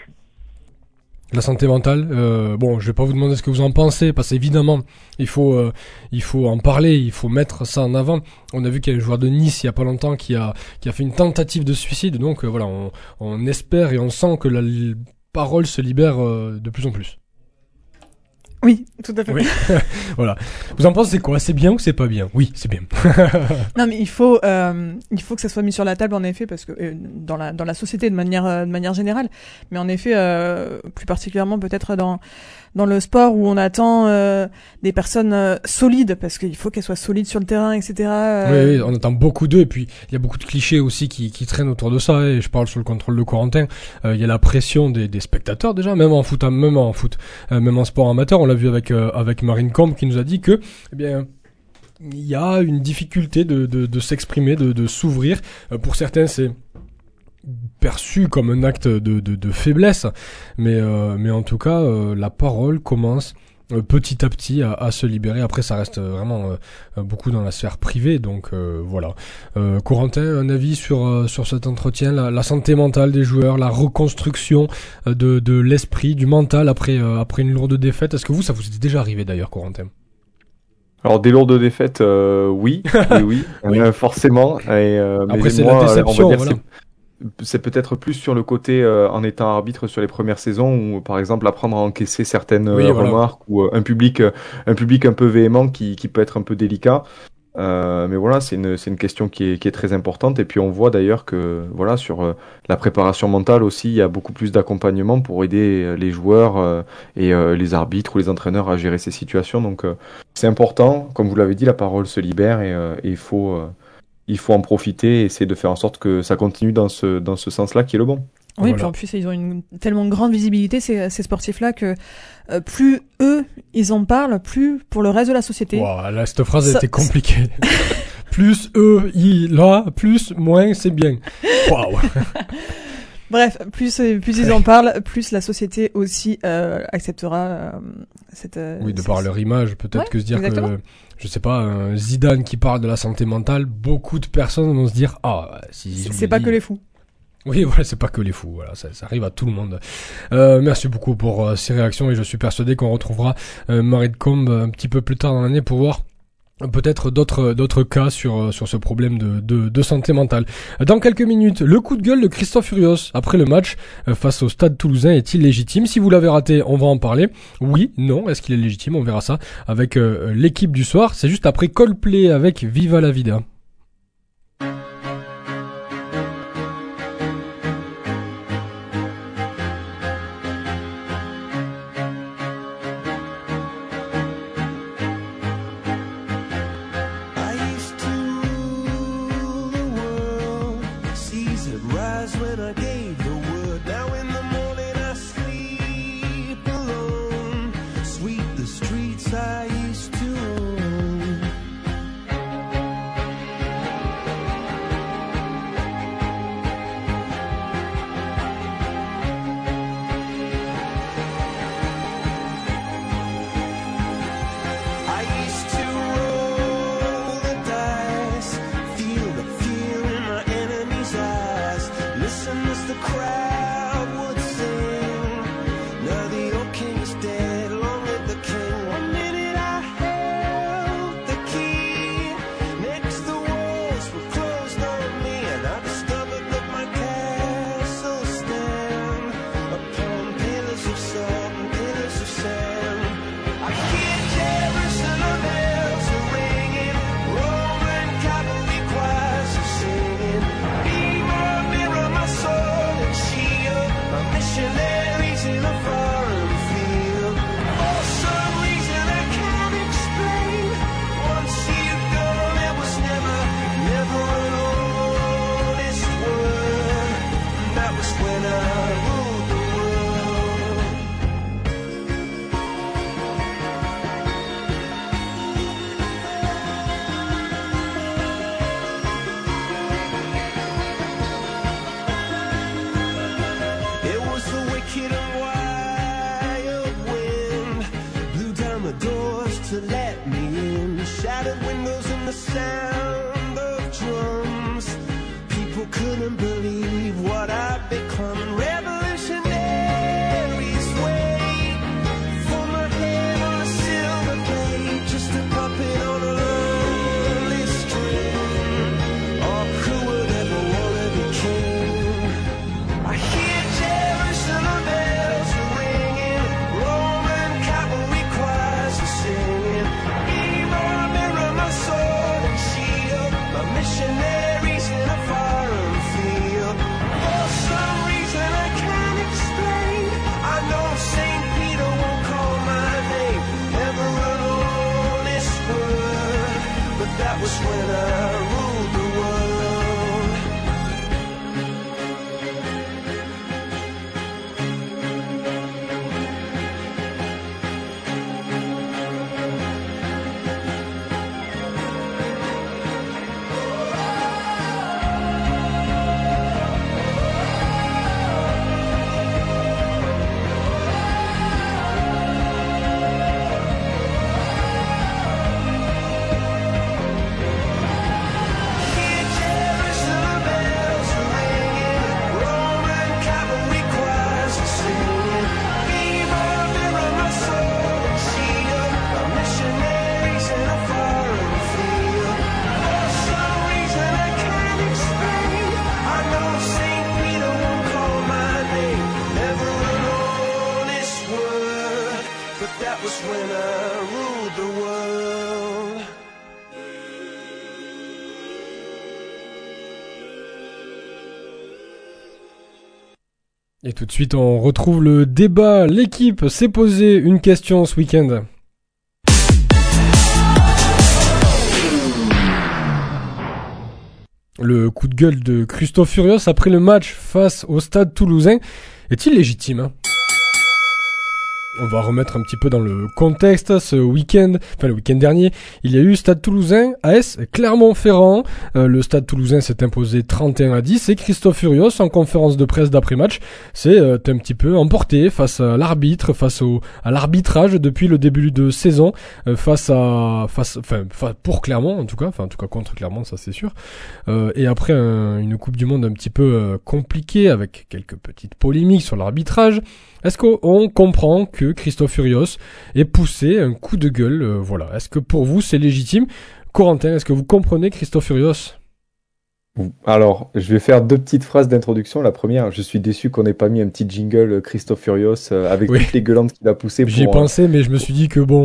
La santé mentale, euh, bon, je vais pas vous demander ce que vous en pensez, parce qu'évidemment, il faut, euh, il faut en parler, il faut mettre ça en avant. On a vu qu'il y a un joueur de Nice il y a pas longtemps qui a, qui a fait une tentative de suicide, donc euh, voilà, on, on espère et on sent que la l- parole se libère euh, de plus en plus. Oui, tout à fait. Oui. Voilà. Vous en pensez quoi? C'est bien ou c'est pas bien? Oui, c'est bien. Non, mais il faut, euh, il faut que ça soit mis sur la table en effet, parce que euh, dans la dans la société de manière euh, de manière générale, mais en effet, euh, plus particulièrement peut-être dans dans le sport où on attend euh, des personnes euh, solides, parce qu'il faut qu'elles soient solides sur le terrain, et cetera. Euh... Oui, oui, on attend beaucoup d'eux, et puis il y a beaucoup de clichés aussi qui, qui traînent autour de ça, et je parle sur le contrôle de Corentin. Euh, il y a la pression des, des spectateurs déjà, même en foot, même en foot, euh, même en sport amateur. On l'a vu avec euh, avec Marine Combe qui nous a dit que, eh bien, il y a une difficulté de de, de s'exprimer, de de s'ouvrir. Euh, pour certains, c'est perçu comme un acte de, de, de faiblesse, mais, euh, mais en tout cas, euh, la parole commence euh, petit à petit à, à se libérer. Après, ça reste vraiment euh, beaucoup dans la sphère privée, donc euh, voilà. Euh, Corentin, un avis sur, euh, sur cet entretien, la, la santé mentale des joueurs, la reconstruction euh, de, de l'esprit, du mental après, euh, après une lourde défaite. Est-ce que vous, ça vous est déjà arrivé d'ailleurs, Corentin? Alors des lourdes défaites, euh, oui, oui, oui, oui. Euh, forcément. Et, euh, après, mais c'est moi, la déception, on va dire voilà. c'est... c'est peut-être plus sur le côté euh, en étant arbitre sur les premières saisons où, par exemple, apprendre à encaisser certaines Oui, euh, voilà. remarques ou euh, un public, euh, un public un peu véhément qui, qui peut être un peu délicat. Euh, mais voilà, c'est une, c'est une question qui est, qui est très importante. Et puis on voit d'ailleurs que voilà, sur euh, la préparation mentale aussi, il y a beaucoup plus d'accompagnement pour aider euh, les joueurs euh, et euh, les arbitres ou les entraîneurs à gérer ces situations. Donc euh, c'est important, comme vous l'avez dit, la parole se libère et, euh, et il faut, euh, il faut en profiter et essayer de faire en sorte que ça continue dans ce, dans ce sens-là qui est le bon. Oui, Voilà. puis en plus, ils ont une tellement grande visibilité, ces, ces sportifs-là, que euh, plus eux, ils en parlent, plus pour le reste de la société. Wow, là, cette phrase a Ça- été compliquée. Plus eux, il, là, plus, moins, c'est bien. Waouh. Bref, plus, euh, plus ils en parlent, plus la société aussi euh, acceptera euh, cette... euh, Oui, de cette- par leur image, peut-être Ouais, que se dire exactement. que, je sais pas, un Zidane qui parle de la santé mentale, beaucoup de personnes vont se dire, ah, si je C'est le c'est pas dis- que les fous. Oui, voilà, c'est pas que les fous, voilà, ça, ça arrive à tout le monde. Euh, merci beaucoup pour euh, ces réactions et je suis persuadé qu'on retrouvera euh, Marie de Combe un petit peu plus tard dans l'année pour voir euh, peut-être d'autres d'autres cas sur euh, sur ce problème de, de de santé mentale. Dans quelques minutes, le coup de gueule de Christophe Furios après le match euh, face au Stade Toulousain est-il légitime? Si vous l'avez raté, on va en parler. Oui, non, est-ce qu'il est légitime? On verra ça avec euh, l'équipe du soir. C'est juste après Coldplay avec Viva la Vida. I used to rule the world, seas would rise when I gave the word. Now in the morning I sleep alone, sweep the streets I used to own. I used to roll the dice, feel the fear in my enemy's eyes, listen as the crowd would sing. Now the old king is dead, long live the king. One minute I held the key, next the walls were closed on me, and I discovered that my castle stand upon pillars of salt and pillars of sand. I hear Jerusalem bells are ringing, Roman cavalry choirs are singing. Be my mirror, my sword and shield, my missionaries in a foreign field. For some reason I can't explain, once you've gone there was never, never an honest word. That was when I ruled the world. It was the wicked and wild wind, blew down the doors to let me in, shattered windows and the sound of drums. People couldn't believe what I'd become. Revolutionaries wait for my head on a silver plate, just a puppet on a lonely string. Oh, who would ever wanna be king? I hear Jerusalem bells are ringing, Roman cavalry choirs are singing. Be my mirror, my sword and shield, my missionaries in a foreign field. For some reason I can't explain, I know Saint Peter won't call my name, never an honest word, but that was when I ruled the world. Et tout de suite, on retrouve le débat. L'équipe s'est posé une question ce week-end. Le coup de gueule de Christophe Furios après le match face au Stade Toulousain est-il légitime, hein ? On va remettre un petit peu dans le contexte. Ce week-end, enfin le week-end dernier, il y a eu Stade Toulousain, A S Clermont-Ferrand. Euh, le Stade Toulousain s'est imposé trente et un à dix et Christophe Furios, en conférence de presse d'après-match, s'est euh, un petit peu emporté face à l'arbitre, face au à l'arbitrage depuis le début de saison, euh, face à, face, enfin fa- pour Clermont en tout cas, enfin en tout cas contre Clermont, ça c'est sûr. Euh, et après un, une Coupe du Monde un petit peu euh, compliquée avec quelques petites polémiques sur l'arbitrage. Est-ce qu'on comprend que Christophe Furios ait poussé un coup de gueule, euh, voilà. Est-ce que pour vous c'est légitime ? Corentin, est-ce que vous comprenez Christophe Furios ? Alors, je vais faire deux petites phrases d'introduction. La première, je suis déçu qu'on n'ait pas mis un petit jingle euh, Christophe Furios euh, avec Oui. toutes les gueulantes qu'il a poussées. J'y ai pour, euh, pensé, mais je me suis dit que bon...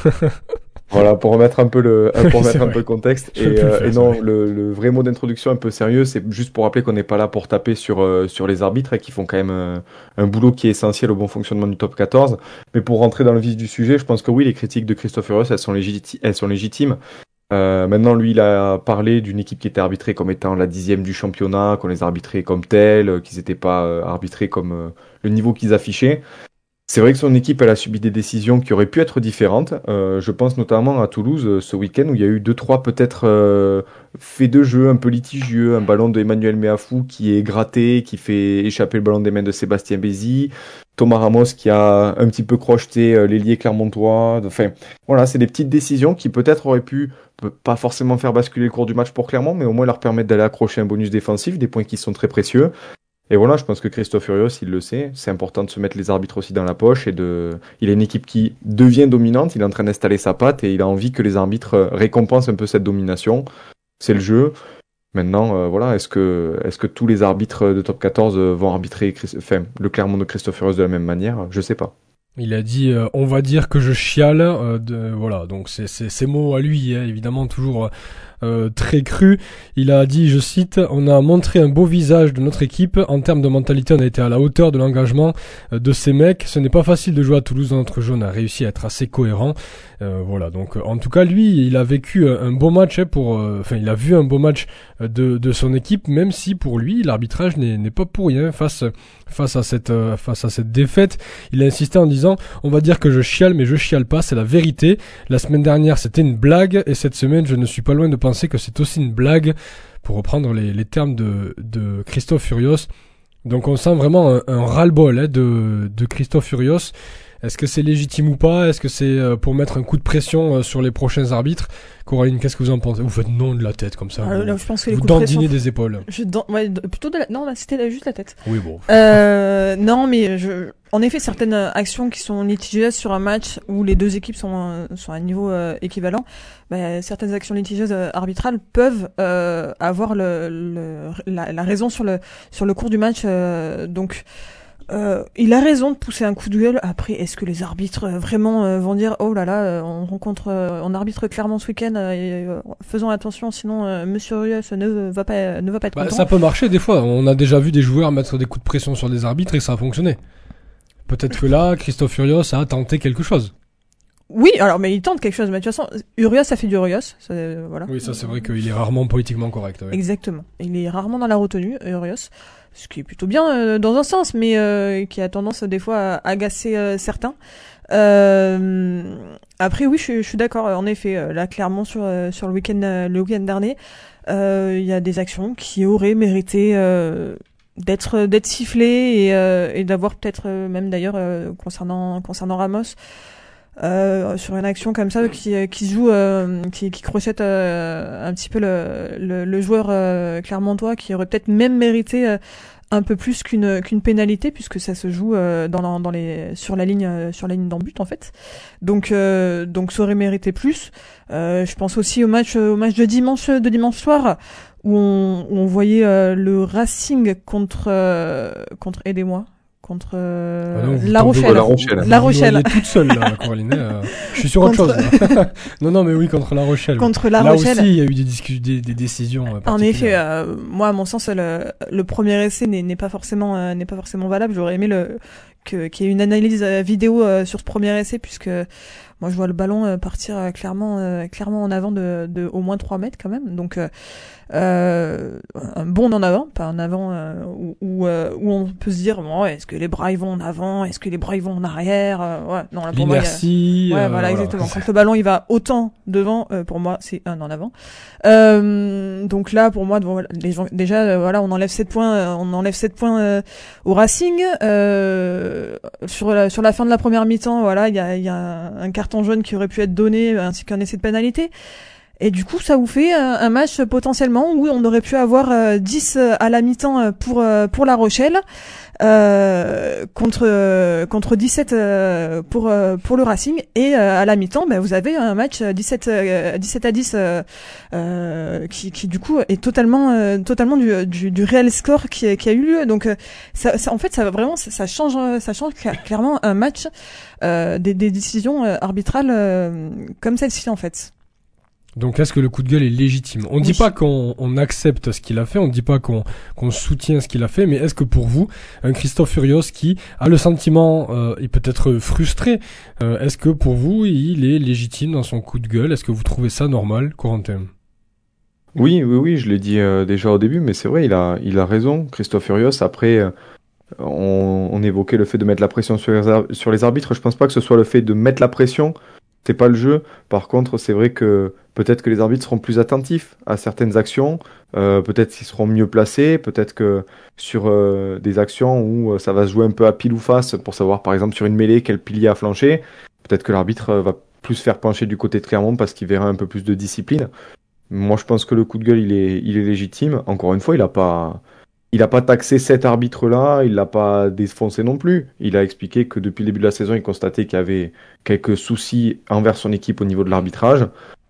Voilà, pour remettre un peu le, Oui, pour c'est remettre un vrai. peu le contexte. Je peux Et, plus le euh, faire, et c'est non, vrai. le, le vrai mot d'introduction un peu sérieux, c'est juste pour rappeler qu'on n'est pas là pour taper sur, euh, sur les arbitres et qui font quand même euh, un boulot qui est essentiel au bon fonctionnement du top quatorze. Mais pour rentrer dans le vif du sujet, je pense que oui, les critiques de Christophe Furios, elles sont, légiti- elles sont légitimes. Euh, maintenant, lui, il a parlé d'une équipe qui était arbitrée comme étant la dixième du championnat, qu'on les arbitrait comme telle, euh, qu'ils n'étaient pas euh, arbitrés comme euh, le niveau qu'ils affichaient. C'est vrai que son équipe, elle a subi des décisions qui auraient pu être différentes. Euh, je pense notamment à Toulouse euh, ce week-end où il y a eu deux, trois peut-être euh, faits de jeu un peu litigieux. Un ballon de Emmanuel Meafou qui est gratté, qui fait échapper le ballon des mains de Sébastien Bézi. Thomas Ramos qui a un petit peu crocheté euh, l'ailier clermontois. Enfin, voilà, c'est des petites décisions qui peut-être auraient pu p- pas forcément faire basculer le cours du match pour Clermont, mais au moins leur permettre d'aller accrocher un bonus défensif, des points qui sont très précieux. Et voilà, je pense que Christophe Furios, il le sait. C'est important de se mettre les arbitres aussi dans la poche et de. Il a une équipe qui devient dominante. Il est en train d'installer sa patte et il a envie que les arbitres euh, récompensent un peu cette domination. C'est le jeu. Maintenant, euh, voilà, est-ce que est-ce que tous les arbitres de top quatorze euh, vont arbitrer Christ- enfin, le Clermont de Christophe Furios de la même manière? Je sais pas. Il a dit euh, on va dire que je chiale, euh, de, voilà, donc c'est c'est ces mots à lui, hein, évidemment toujours euh, très cru. Il a dit, je cite, on a montré un beau visage de notre équipe, en termes de mentalité on a été à la hauteur de l'engagement euh, de ces mecs, ce n'est pas facile de jouer à Toulouse dans notre jeu, on a réussi à être assez cohérent. Euh, voilà, donc en tout cas lui il a vécu un beau match hein, pour, enfin euh, il a vu un beau match de, de son équipe, même si pour lui l'arbitrage n'est, n'est pas pour rien face face à cette euh, face à cette défaite. Il a insisté en disant on va dire que je chiale mais je chiale pas, c'est la vérité. La semaine dernière c'était une blague et cette semaine je ne suis pas loin de penser que c'est aussi une blague, pour reprendre les, les termes de, de Christophe Furios. Donc on sent vraiment un, un ras-le-bol hein, de, de Christophe Furios. Est-ce que c'est légitime ou pas ? Est-ce que c'est pour mettre un coup de pression sur les prochains arbitres ? Coraline, qu'est-ce que vous en pensez ? Vous faites non de la tête comme ça. Ah, vous là, je pense que les vous coups de pression- dandinez des épaules. Je dan- ouais, d- plutôt de la... Non, là, c'était juste la tête. Oui, bon. Euh, non, mais je... en effet, certaines actions qui sont litigieuses sur un match où les deux équipes sont, euh, sont à un niveau euh, équivalent, bah, certaines actions litigieuses euh, arbitrales peuvent euh, avoir le, le, la, la raison sur le, sur le cours du match. Euh, donc, euh, il a raison de pousser un coup de gueule. Après, est-ce que les arbitres euh, vraiment euh, vont dire oh là là, euh, on rencontre, euh, on arbitre clairement ce week-end euh, et euh, faisons attention, sinon euh, Monsieur Rios ne va pas, ne va pas être Bah, content. ça peut marcher des fois. On a déjà vu des joueurs mettre des coups de pression sur des arbitres et ça a fonctionné. Peut-être que là, Christophe Furios a tenté quelque chose. Oui, alors mais il tente quelque chose. Mais de toute façon, Urios a fait du Urios, ça, euh, voilà. Oui, ça c'est vrai qu'il est rarement politiquement correct. Ouais. Exactement. Il est rarement dans la retenue, Urios, ce qui est plutôt bien euh, dans un sens, mais euh, qui a tendance des fois à agacer euh, certains. Euh, après, oui, je, suis- je suis d'accord. En effet, euh, là, clairement sur euh, sur le week-end euh, le week-end dernier, euh, il y a des actions qui auraient mérité euh, d'être d'être sifflées et, euh, et d'avoir peut-être euh, même d'ailleurs euh, concernant concernant Ramos. Euh, sur une action comme ça qui qui se joue euh, qui qui crochette euh, un petit peu le le, le joueur euh, clermontois qui aurait peut-être même mérité euh, un peu plus qu'une qu'une pénalité puisque ça se joue euh, dans la, dans les sur la ligne euh, sur la ligne d'en but en fait. Donc euh, donc ça aurait mérité plus. Euh, je pense aussi au match au match de dimanche de dimanche soir où on où on voyait euh, le Racing contre euh, contre aidez-moi contre euh, Ah non, vous La tombez Rochelle. La Rochelle. La Vous Rochelle. noyez toute seule, là, Coraline. euh, je suis sur autre Contre- chose. là. non, non, mais oui, contre La Rochelle. Contre La Là Rochelle. aussi, il y a eu des, discu- des, des décisions. euh, En effet, particulières. euh, moi, à mon sens, le, le premier essai n'est, n'est pas forcément euh, n'est pas forcément valable. J'aurais aimé le que, qu'il y ait une analyse euh, vidéo euh, sur ce premier essai, puisque moi, je vois le ballon euh, partir euh, clairement euh, clairement en avant de, de au moins trois mètres quand même. Donc euh, euh, un bond en avant, pas en avant euh, où où, euh, où on peut se dire bon, ouais, est-ce que les bras ils vont en avant, est-ce que les bras ils vont en arrière, euh, ouais, non, là, pour moi, il y a- L'inertie. Ouais, euh, voilà, exactement. Quand le ballon il va autant devant, euh, pour moi, c'est un en avant. Euh, donc là, pour moi, bon, voilà, les gens, déjà, euh, voilà, on enlève sept points, euh, on enlève sept points euh, au Racing. Euh, sur la, sur la fin de la première mi-temps, voilà, il y a, il y a un, un carton jaune qui aurait pu être donné, ainsi qu'un essai de pénalité. Et du coup, ça vous fait un, un match euh, potentiellement où on aurait pu avoir euh, dix euh, à la mi-temps euh, pour euh, pour La Rochelle. Euh, contre euh, contre dix-sept euh, pour euh, pour le Racing, et euh, à la mi-temps ben vous avez un match euh, dix-sept euh, dix-sept à dix euh, euh, qui qui du coup est totalement euh, totalement du, du du réel score qui qui a eu lieu. Donc euh, ça, ça en fait ça va vraiment ça, ça change ça change cla- clairement un match, euh, des des décisions euh, arbitrales euh, comme celle-ci en fait. Donc est-ce que le coup de gueule est légitime? On ne dit Oui. pas qu'on on accepte ce qu'il a fait, on ne dit pas qu'on qu'on soutient ce qu'il a fait, mais est-ce que pour vous, un Christophe Furios qui a le sentiment, euh, et peut-être frustré, euh, est-ce que pour vous, il est légitime dans son coup de gueule? Est-ce que vous trouvez ça normal, Corentin? Oui, oui, oui, je l'ai dit euh, déjà au début, mais c'est vrai, il a, il a raison, Christophe Furios. Après, euh, on, on évoquait le fait de mettre la pression sur les, ar- sur les arbitres. Je pense pas que ce soit le fait de mettre la pression, c'est pas le jeu. Par contre, c'est vrai que peut-être que les arbitres seront plus attentifs à certaines actions, euh, peut-être qu'ils seront mieux placés, peut-être que sur euh, des actions où euh, ça va se jouer un peu à pile ou face, pour savoir par exemple sur une mêlée quel pilier a flanché, peut-être que l'arbitre euh, va plus faire pencher du côté de Clermont parce qu'il verra un peu plus de discipline. Moi, je pense que le coup de gueule, il est, il est légitime. Encore une fois, il a pas, il a pas taxé cet arbitre-là, il l'a pas défoncé non plus. Il a expliqué que depuis le début de la saison, il constatait qu'il y avait quelques soucis envers son équipe au niveau de l'arbitrage.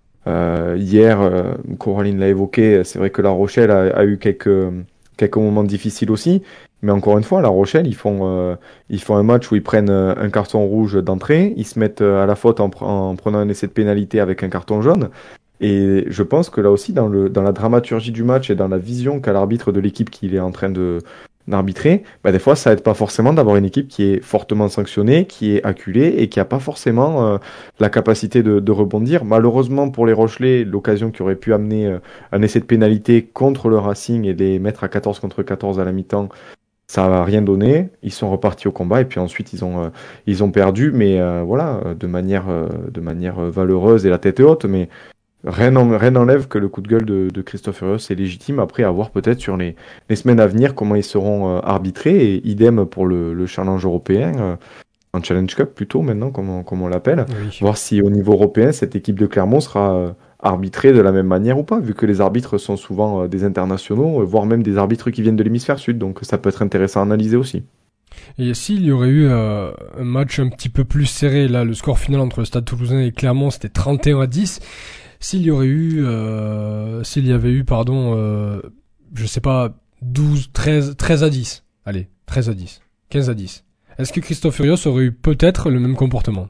Euh, hier, euh, Coraline l'a évoqué, c'est vrai que La Rochelle a, a eu quelques, quelques moments difficiles aussi. Mais encore une fois, La Rochelle, ils font, euh, ils font un match où ils prennent euh, un carton rouge d'entrée, ils se mettent euh, à la faute en, pre- en prenant un essai de pénalité avec un carton jaune. Et je pense que là aussi, dans le, dans la dramaturgie du match et dans la vision qu'a l'arbitre de l'équipe qu'il est en train de, d'arbitrer, bah des fois, ça aide pas forcément d'avoir une équipe qui est fortement sanctionnée, qui est acculée et qui a pas forcément euh, la capacité de, de rebondir. Malheureusement pour les Rochelais, l'occasion qui aurait pu amener euh, un essai de pénalité contre le Racing et les mettre à quatorze contre quatorze à la mi-temps, ça n'a rien donné. Ils sont repartis au combat et puis ensuite ils ont, euh, ils ont perdu, mais euh, voilà, euh, de manière, euh, de manière euh, valeureuse et la tête haute. Mais rien n'en- rien n'enlève que le coup de gueule de, de Christophe Furios est légitime. Après, à voir peut-être sur les, les semaines à venir comment ils seront euh, arbitrés. Et idem pour le, le challenge européen, euh, un challenge cup plutôt maintenant, comme on, comme on l'appelle. Oui. Voir si au niveau européen, cette équipe de Clermont sera euh, arbitrée de la même manière ou pas, vu que les arbitres sont souvent euh, des internationaux, euh, voire même des arbitres qui viennent de l'hémisphère sud. Donc ça peut être intéressant à analyser aussi. Et s'il y aurait eu euh, un match un petit peu plus serré, là, le score final entre le Stade Toulousain et Clermont, c'était trente et un à dix. S'il y aurait eu, euh, s'il y avait eu, pardon, euh, je sais pas, douze, treize, treize à dix. Allez, treize à dix, quinze à dix. Est-ce que Christophe Furios aurait eu peut-être le même comportement?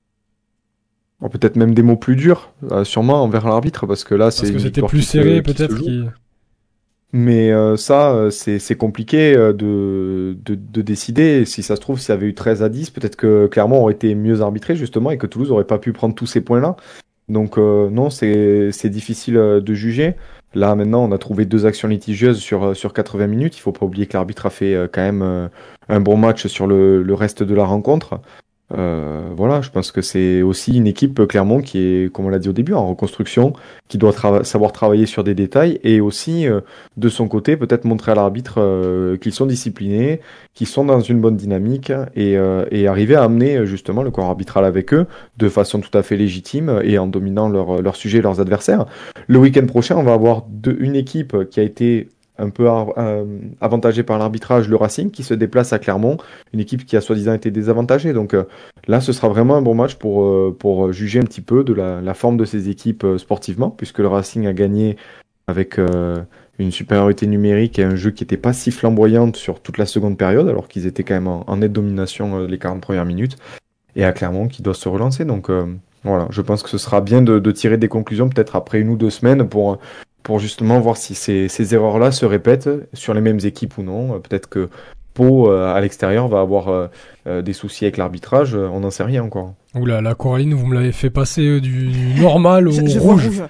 Bon, peut-être même des mots plus durs, euh, sûrement envers l'arbitre, parce que là, c'est Parce que une c'était victoire plus qui se- serré, qui se peut-être. joue. Qui... Mais euh, ça, euh, c'est c'est compliqué euh, de, de, de décider. Si ça se trouve, s'il y avait eu treize à dix, peut-être que Clermont aurait été mieux arbitré, justement, et que Toulouse aurait pas pu prendre tous ces points-là. Donc euh, non, c'est c'est difficile euh, de juger. Là, maintenant, on a trouvé deux actions litigieuses sur, euh, sur quatre-vingts minutes. Il faut pas oublier que l'arbitre a fait euh, quand même euh, un bon match sur le, le reste de la rencontre. Euh, voilà, je pense que c'est aussi une équipe euh, Clermont qui est, comme on l'a dit au début, en reconstruction, qui doit trava- savoir travailler sur des détails et aussi, euh, de son côté, peut-être montrer à l'arbitre euh, qu'ils sont disciplinés, qu'ils sont dans une bonne dynamique et, euh, et arriver à amener euh, justement le corps arbitral avec eux de façon tout à fait légitime et en dominant leur, leur sujet et leurs adversaires. Le week-end prochain, on va avoir deux, une équipe qui a été un peu ar- euh, avantagée par l'arbitrage, le Racing, qui se déplace à Clermont, une équipe qui a soi-disant été désavantagée. Donc euh, là, ce sera vraiment un bon match pour, euh, pour juger un petit peu de la, la forme de ces équipes euh, sportivement, puisque le Racing a gagné avec euh, une supériorité numérique et un jeu qui n'était pas si flamboyant sur toute la seconde période, alors qu'ils étaient quand même en, en nette domination euh, les quarante premières minutes, et à Clermont qui doit se relancer. Donc euh, voilà, je pense que ce sera bien de, de tirer des conclusions peut-être après une ou deux semaines pour, pour justement voir si ces, ces erreurs-là se répètent sur les mêmes équipes ou non. Euh, Peut-être que Pau, euh, à l'extérieur, va avoir euh, euh, des soucis avec l'arbitrage, euh, on n'en sait rien encore. Oula, la Coraline, vous me l'avez fait passer euh, du, du normal au Je, je vois rouge. rouge.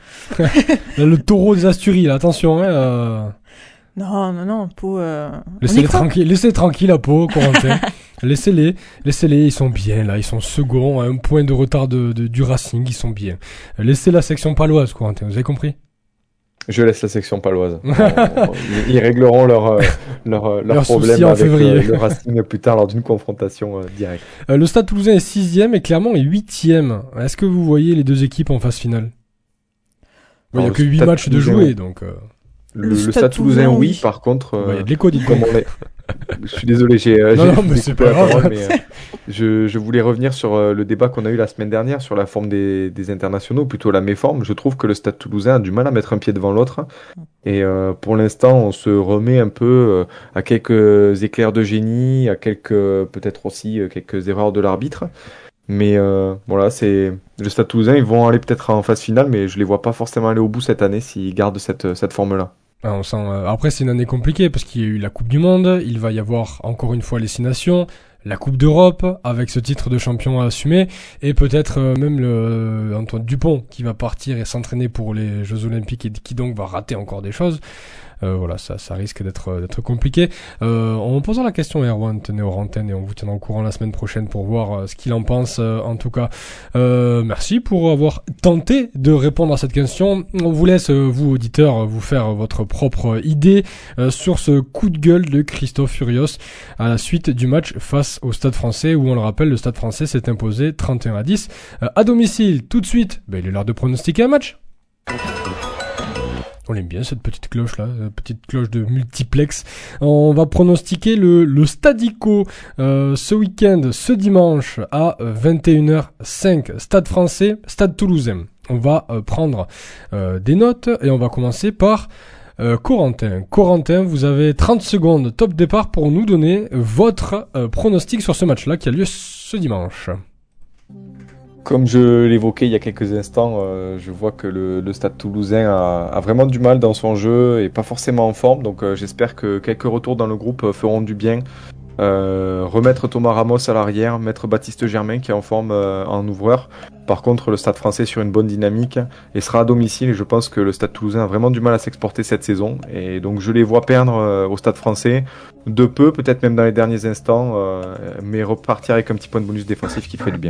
Là, le taureau des Asturies, là, attention. Hein, euh... Non, non, non, Pau. Euh... on y Laissez-les croit. tranquilles, laissez tranquille à Pau, Corentin. Laissez-les, laissez-les, ils sont bien là, ils sont seconds, à un point de retard de, de, du Racing, ils sont bien. Laissez la section paloise, Corentin, vous avez compris? Je laisse la section paloise. On- on- ils régleront leurs euh, leur, euh, leurs Leurs problèmes soucis en avec février. euh, le Racing plus tard lors d'une confrontation euh, directe. Euh, le Stade Toulousain est sixième et Clermont est huitième. Est-ce que vous voyez les deux équipes en phase finale? Il n'y a Alors, que le huit Stade matchs de Toulousain, jouer, donc... euh, Le, Le le Stade Stade Toulousain, Toulousain, oui. oui. Par contre, bah, il y euh, a de l'écho, dites-moi. comme on est... je suis désolé, j'ai, euh, Non, j'ai non, mais j'ai c'est coupé pas la grave. parole, mais euh, je, je voulais revenir sur euh, le débat qu'on a eu la semaine dernière sur la forme des, des internationaux, plutôt la méforme. Je trouve que le Stade Toulousain a du mal à mettre un pied devant l'autre. Et euh, pour l'instant, on se remet un peu euh, à quelques éclairs de génie, à quelques peut-être aussi euh, quelques erreurs de l'arbitre. Mais euh, voilà, c'est le Stade Toulousain, ils vont aller peut-être en phase finale, mais je les vois pas forcément aller au bout cette année s'ils gardent cette, cette forme-là. Ah, on sent, euh, après, c'est une année compliquée parce qu'il y a eu la Coupe du Monde, il va y avoir encore une fois les Six Nations, la Coupe d'Europe avec ce titre de champion à assumer, et peut-être euh, même le Antoine Dupont qui va partir et s'entraîner pour les Jeux Olympiques et qui donc va rater encore des choses. Euh, voilà, ça, ça risque d'être d'être compliqué. Euh, en posant la question à Erwan, tenez aux antennes et on vous tiendra au courant la semaine prochaine pour voir euh, ce qu'il en pense. Euh, en tout cas, euh, merci pour avoir tenté de répondre à cette question. On vous laisse, euh, vous auditeurs, vous faire votre propre idée euh, sur ce coup de gueule de Christophe Furios à la suite du match face au Stade Français où, on le rappelle, le Stade Français s'est imposé trente et un à dix euh, à domicile. Tout de suite, ben, il est l'heure de pronostiquer un match. On aime bien cette petite cloche là, euh, petite cloche de multiplex. On va pronostiquer le, le Stadico euh, ce week-end, ce dimanche à euh, vingt et une heures cinq. Stade Français, Stade Toulousain. On va euh, prendre euh, des notes et on va commencer par euh, Corentin. Corentin, vous avez trente secondes top départ pour nous donner votre euh, pronostic sur ce match-là qui a lieu ce dimanche. Comme je l'évoquais il y a quelques instants, euh, je vois que le, le Stade Toulousain a, a vraiment du mal dans son jeu et pas forcément en forme. Donc euh, j'espère que quelques retours dans le groupe euh, feront du bien. Euh, remettre Thomas Ramos à l'arrière, mettre Baptiste Germain qui est en forme euh, en ouvreur. Par contre, le Stade Français sur une bonne dynamique et sera à domicile. Et je pense que le Stade Toulousain a vraiment du mal à s'exporter cette saison. Et donc je les vois perdre euh, au Stade Français de peu, peut-être même dans les derniers instants, euh, mais repartir avec un petit point de bonus défensif qui ferait du bien.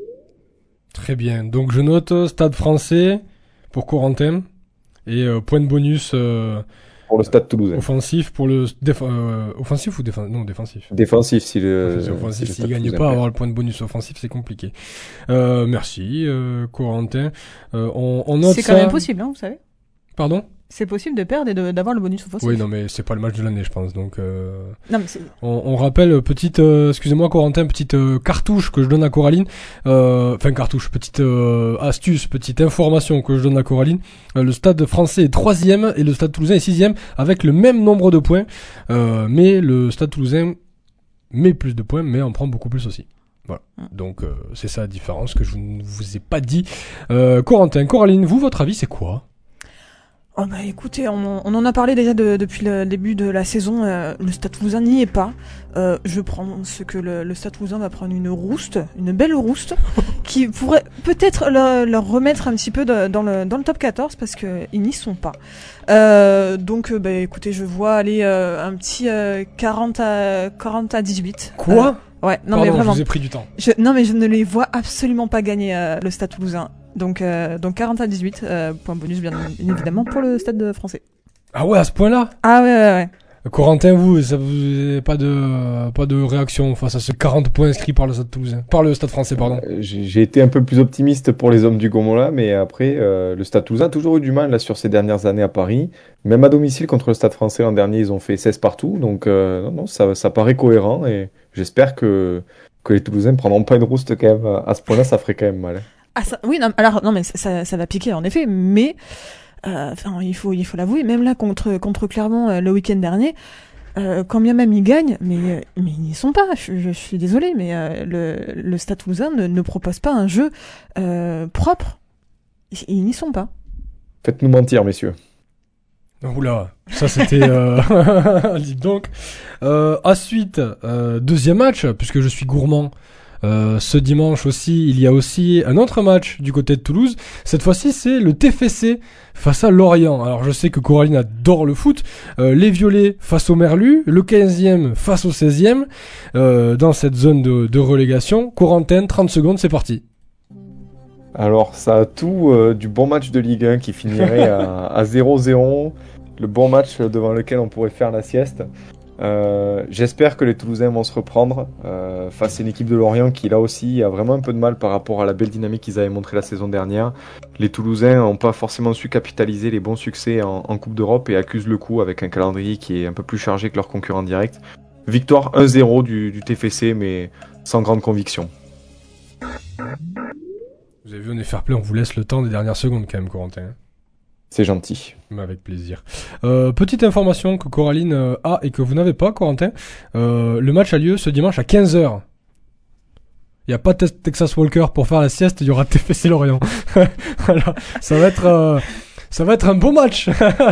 Très bien, donc je note Stade Français pour Corentin et euh, point de bonus euh, Pour le Stade Toulousain. offensif pour le déf- euh, offensif ou défensif? Non, défensif. Défensif, si le. Offensif, si offensif, le s'il Stade gagne Toulousain pas, perd. avoir le point de bonus offensif, c'est compliqué. Euh, merci, euh, Corentin. Euh, on, on note C'est ça. quand même possible, hein, vous savez. Pardon? C'est possible de perdre et de- d'avoir le bonus offensif. Oui, non, mais c'est pas le match de l'année, je pense. Donc, euh, Non, mais c'est- on, on rappelle euh, petite, euh, excusez-moi, Corentin, petite euh, cartouche que je donne à Coraline. Euh, Enfin, cartouche, petite euh, astuce, petite information que je donne à Coraline. Euh, le Stade Français est troisième et le Stade Toulousain est sixième avec le même nombre de points. Euh, mais le Stade Toulousain met plus de points, mais en prend beaucoup plus aussi. Voilà. Donc, euh, c'est ça la différence que je ne vous ai pas dit. Euh, Corentin, Coraline, vous, votre avis, c'est quoi? Oh bah écoutez, on, on en a parlé déjà de- depuis le début de la saison. Euh, le Stade Toulousain n'y est pas. Euh, je pense que le, le Stade Toulousain va prendre une rouste, une belle rouste, qui pourrait peut-être leur, leur remettre un petit peu de- dans le dans le top quatorze parce que ils n'y sont pas. Euh, donc euh, bah écoutez, je vois aller euh, un petit euh, quarante à quarante à dix-huit. Quoi? Euh, ouais, non Pardon, mais vraiment. je vous ai pris du temps. Je, non mais je ne les vois absolument pas gagner euh, le Stade Toulousain. Donc euh, donc quarante à dix-huit, euh, point bonus bien évidemment pour le Stade Français. Ah ouais, à ce point-là? Ah ouais ouais ouais. Corentin, vous, ça vous avez pas de pas de réaction face à ce quarante points inscrits par le Stade Toulousain, par le Stade Français, pardon. Euh, J'ai j'ai été un peu plus optimiste pour les hommes du Gaumont-là, mais après, euh, le Stade Toulousain a toujours eu du mal là, sur ces dernières années à Paris. Même à domicile contre le Stade Français l'an dernier, ils ont fait seize partout. Donc, euh, non, non, ça, ça paraît cohérent et j'espère que, que les Toulousains ne prendront pas une rouste quand même. À ce point-là, ça ferait quand même mal. Ah ça, oui non alors non mais ça, ça, ça va piquer en effet, mais Euh, Enfin, il faut, il faut l'avouer. Même là contre contre Clermont euh, le week-end dernier, euh, quand bien même ils gagnent, mais euh, mais ils n'y sont pas. Je, je suis désolée, mais euh, le le Stade Toulousain ne, ne propose pas un jeu euh, propre. Ils, ils n'y sont pas. Faites-nous mentir, messieurs. Oula, ça c'était... Euh... Dis donc. Euh, ensuite, euh, deuxième match, puisque je suis gourmand. Euh, ce dimanche aussi, il y a aussi un autre match du côté de Toulouse. Cette fois-ci, c'est le T F C face à Lorient. Alors je sais que Coraline adore le foot. Euh, les Violets face au Merlu, le quinzième face au seizième, euh, dans cette zone de, de relégation. Corentin, trente secondes, c'est parti. Alors, ça a tout euh, du bon match de Ligue un qui finirait à, à zéro zéro, le bon match devant lequel on pourrait faire la sieste. Euh, j'espère que les Toulousains vont se reprendre euh, face à une équipe de Lorient qui, là aussi, a vraiment un peu de mal par rapport à la belle dynamique qu'ils avaient montré la saison dernière. Les Toulousains n'ont pas forcément su capitaliser les bons succès en, en Coupe d'Europe et accusent le coup avec un calendrier qui est un peu plus chargé que leurs concurrents directs. Victoire un zéro du, du T F C, mais sans grande conviction. Vous avez vu, on est fair play, on vous laisse le temps des dernières secondes quand même, Corentin. C'est gentil. Mais avec plaisir. Euh, petite information que Coraline euh, a et que vous n'avez pas, Corentin. Euh, le match a lieu ce dimanche à quinze heures. Il n'y a pas de Texas Walker pour faire la sieste, il y aura T F C Lorient. Voilà, ça va être... Euh... Ça va être un beau match.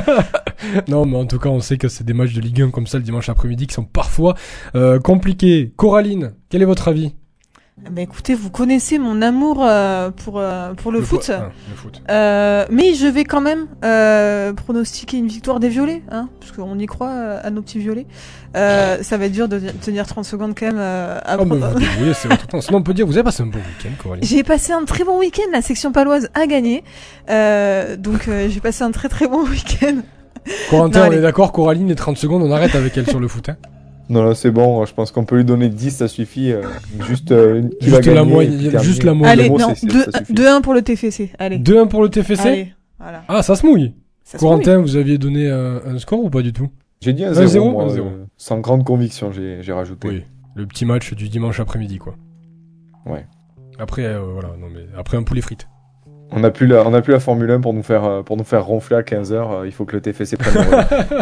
Non, mais en tout cas, on sait que c'est des matchs de Ligue un comme ça le dimanche après-midi qui sont parfois euh, compliqués. Coraline, quel est votre avis ? Bah écoutez, vous connaissez mon amour euh, pour euh, pour le, Le foot, fo- ah, le foot. Euh, mais je vais quand même euh, pronostiquer une victoire des Violets, hein, parce qu'on y croit euh, à nos petits Violets. Euh, ça va être dur de tenir trente secondes quand même. Euh, à Oh, mais pro- vous débrouillez, c'est votre temps. Sinon, on peut dire, vous avez passé un bon week-end, Coraline. J'ai passé un très bon week-end. La section paloise a gagné, euh, donc euh, j'ai passé un très très bon week-end. Corentin, Non, on allez. est d'accord, Coraline, les trente secondes, on arrête avec elle sur le foot. Hein. Non, là, c'est bon. Je pense qu'on peut lui donner dix, ça suffit. euh, juste euh, qui va Juste la gagner, et moyenne, puis terminer. juste la moyenne. Allez, bon, non, c'est- c'est- ça suffit. deux un pour le T F C. Allez. deux un pour le T F C. Allez, voilà. Ah, ça se mouille. Ça se mouille. Corentin, vous aviez donné un, un score ou pas du tout? J'ai dit un un zéro, zéro, moi, un zéro. euh, sans grande conviction, j'ai, j'ai rajouté. Oui. Le petit match du dimanche après-midi, quoi. Ouais. Après, euh, voilà, non mais après un poulet frites. On n'a plus la, on a plus la Formule un pour nous faire, euh, pour nous faire ronfler à quinze heures. euh, il faut que le T F C prenne le relais.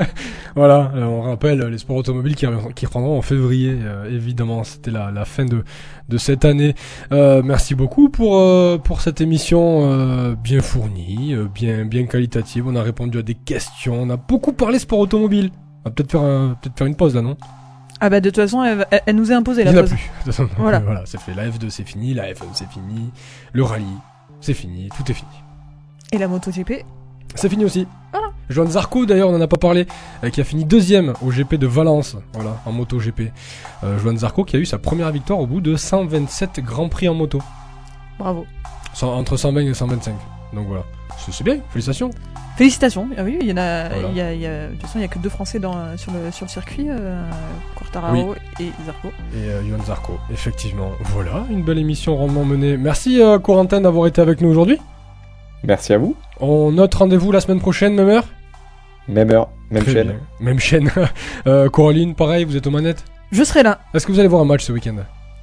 Voilà, euh, on rappelle les sports automobiles qui, qui reprendront en février, euh, évidemment, c'était la, la fin de, de cette année. Euh, merci beaucoup pour, euh, pour cette émission euh, bien fournie, euh, bien, bien qualitative. On a répondu à des questions, on a beaucoup parlé sport automobile. On va peut-être faire, un, peut-être faire une pause là, non? Ah bah de toute façon, elle, elle- elle nous a imposé Il la n'y en a pause. plus. De toute façon, Voilà. voilà, c'est fait. La F deux c'est fini, la F un c'est fini, le rallye c'est fini, tout est fini. Et la MotoGP. C'est fini aussi. Voilà. Johan Zarco, d'ailleurs, on en a pas parlé, euh, qui a fini deuxième au G P de Valence, voilà, en moto G P. Euh, Johan Zarco qui a eu sa première victoire au bout de cent vingt-sept Grands Prix en moto. Bravo. Cent- entre cent vingt et cent vingt-cinq. Donc voilà. C'est, c'est bien, félicitations. Félicitations. Ah oui, il y en a. Voilà. Il y a, il y a- de toute façon, il y a que deux Français dans, sur le sur le circuit, euh, Quartararo et Zarco. Et euh, Johan Zarco, effectivement. Voilà, une belle émission rondement menée. Merci euh, Corentin d'avoir été avec nous aujourd'hui. Merci à vous. On note rendez-vous la semaine prochaine, même heure. Même heure, même Très chaîne. bien. Même chaîne. euh, Coraline, pareil, vous êtes aux manettes. Je serai là. Est-ce que vous allez voir un match ce week-end?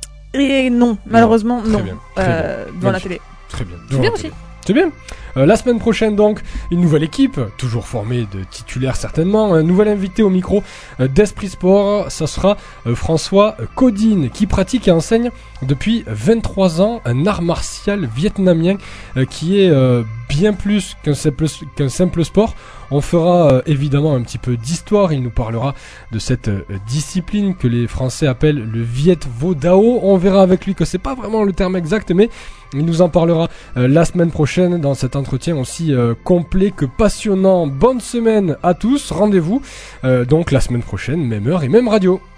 Et non, malheureusement, Très non. bien, très Euh, devant la Magnifique. télé. Très bien. C'est Devant bien la aussi. télé. C'est bien. Euh, la semaine prochaine donc, une nouvelle équipe, toujours formée de titulaires certainement, un nouvel invité au micro euh, d'Esprit Sport, ça sera euh, François Codine, qui pratique et enseigne depuis vingt-trois ans un art martial vietnamien euh, qui est euh, bien plus qu'un simple, qu'un simple sport. On fera euh, évidemment un petit peu d'histoire, il nous parlera de cette euh, discipline que les Français appellent le Viet Vo Dao. On verra avec lui que c'est pas vraiment le terme exact, mais il nous en parlera euh, la semaine prochaine dans cet entretien aussi euh, complet que passionnant. Bonne semaine à tous, rendez-vous euh, donc la semaine prochaine, même heure et même radio.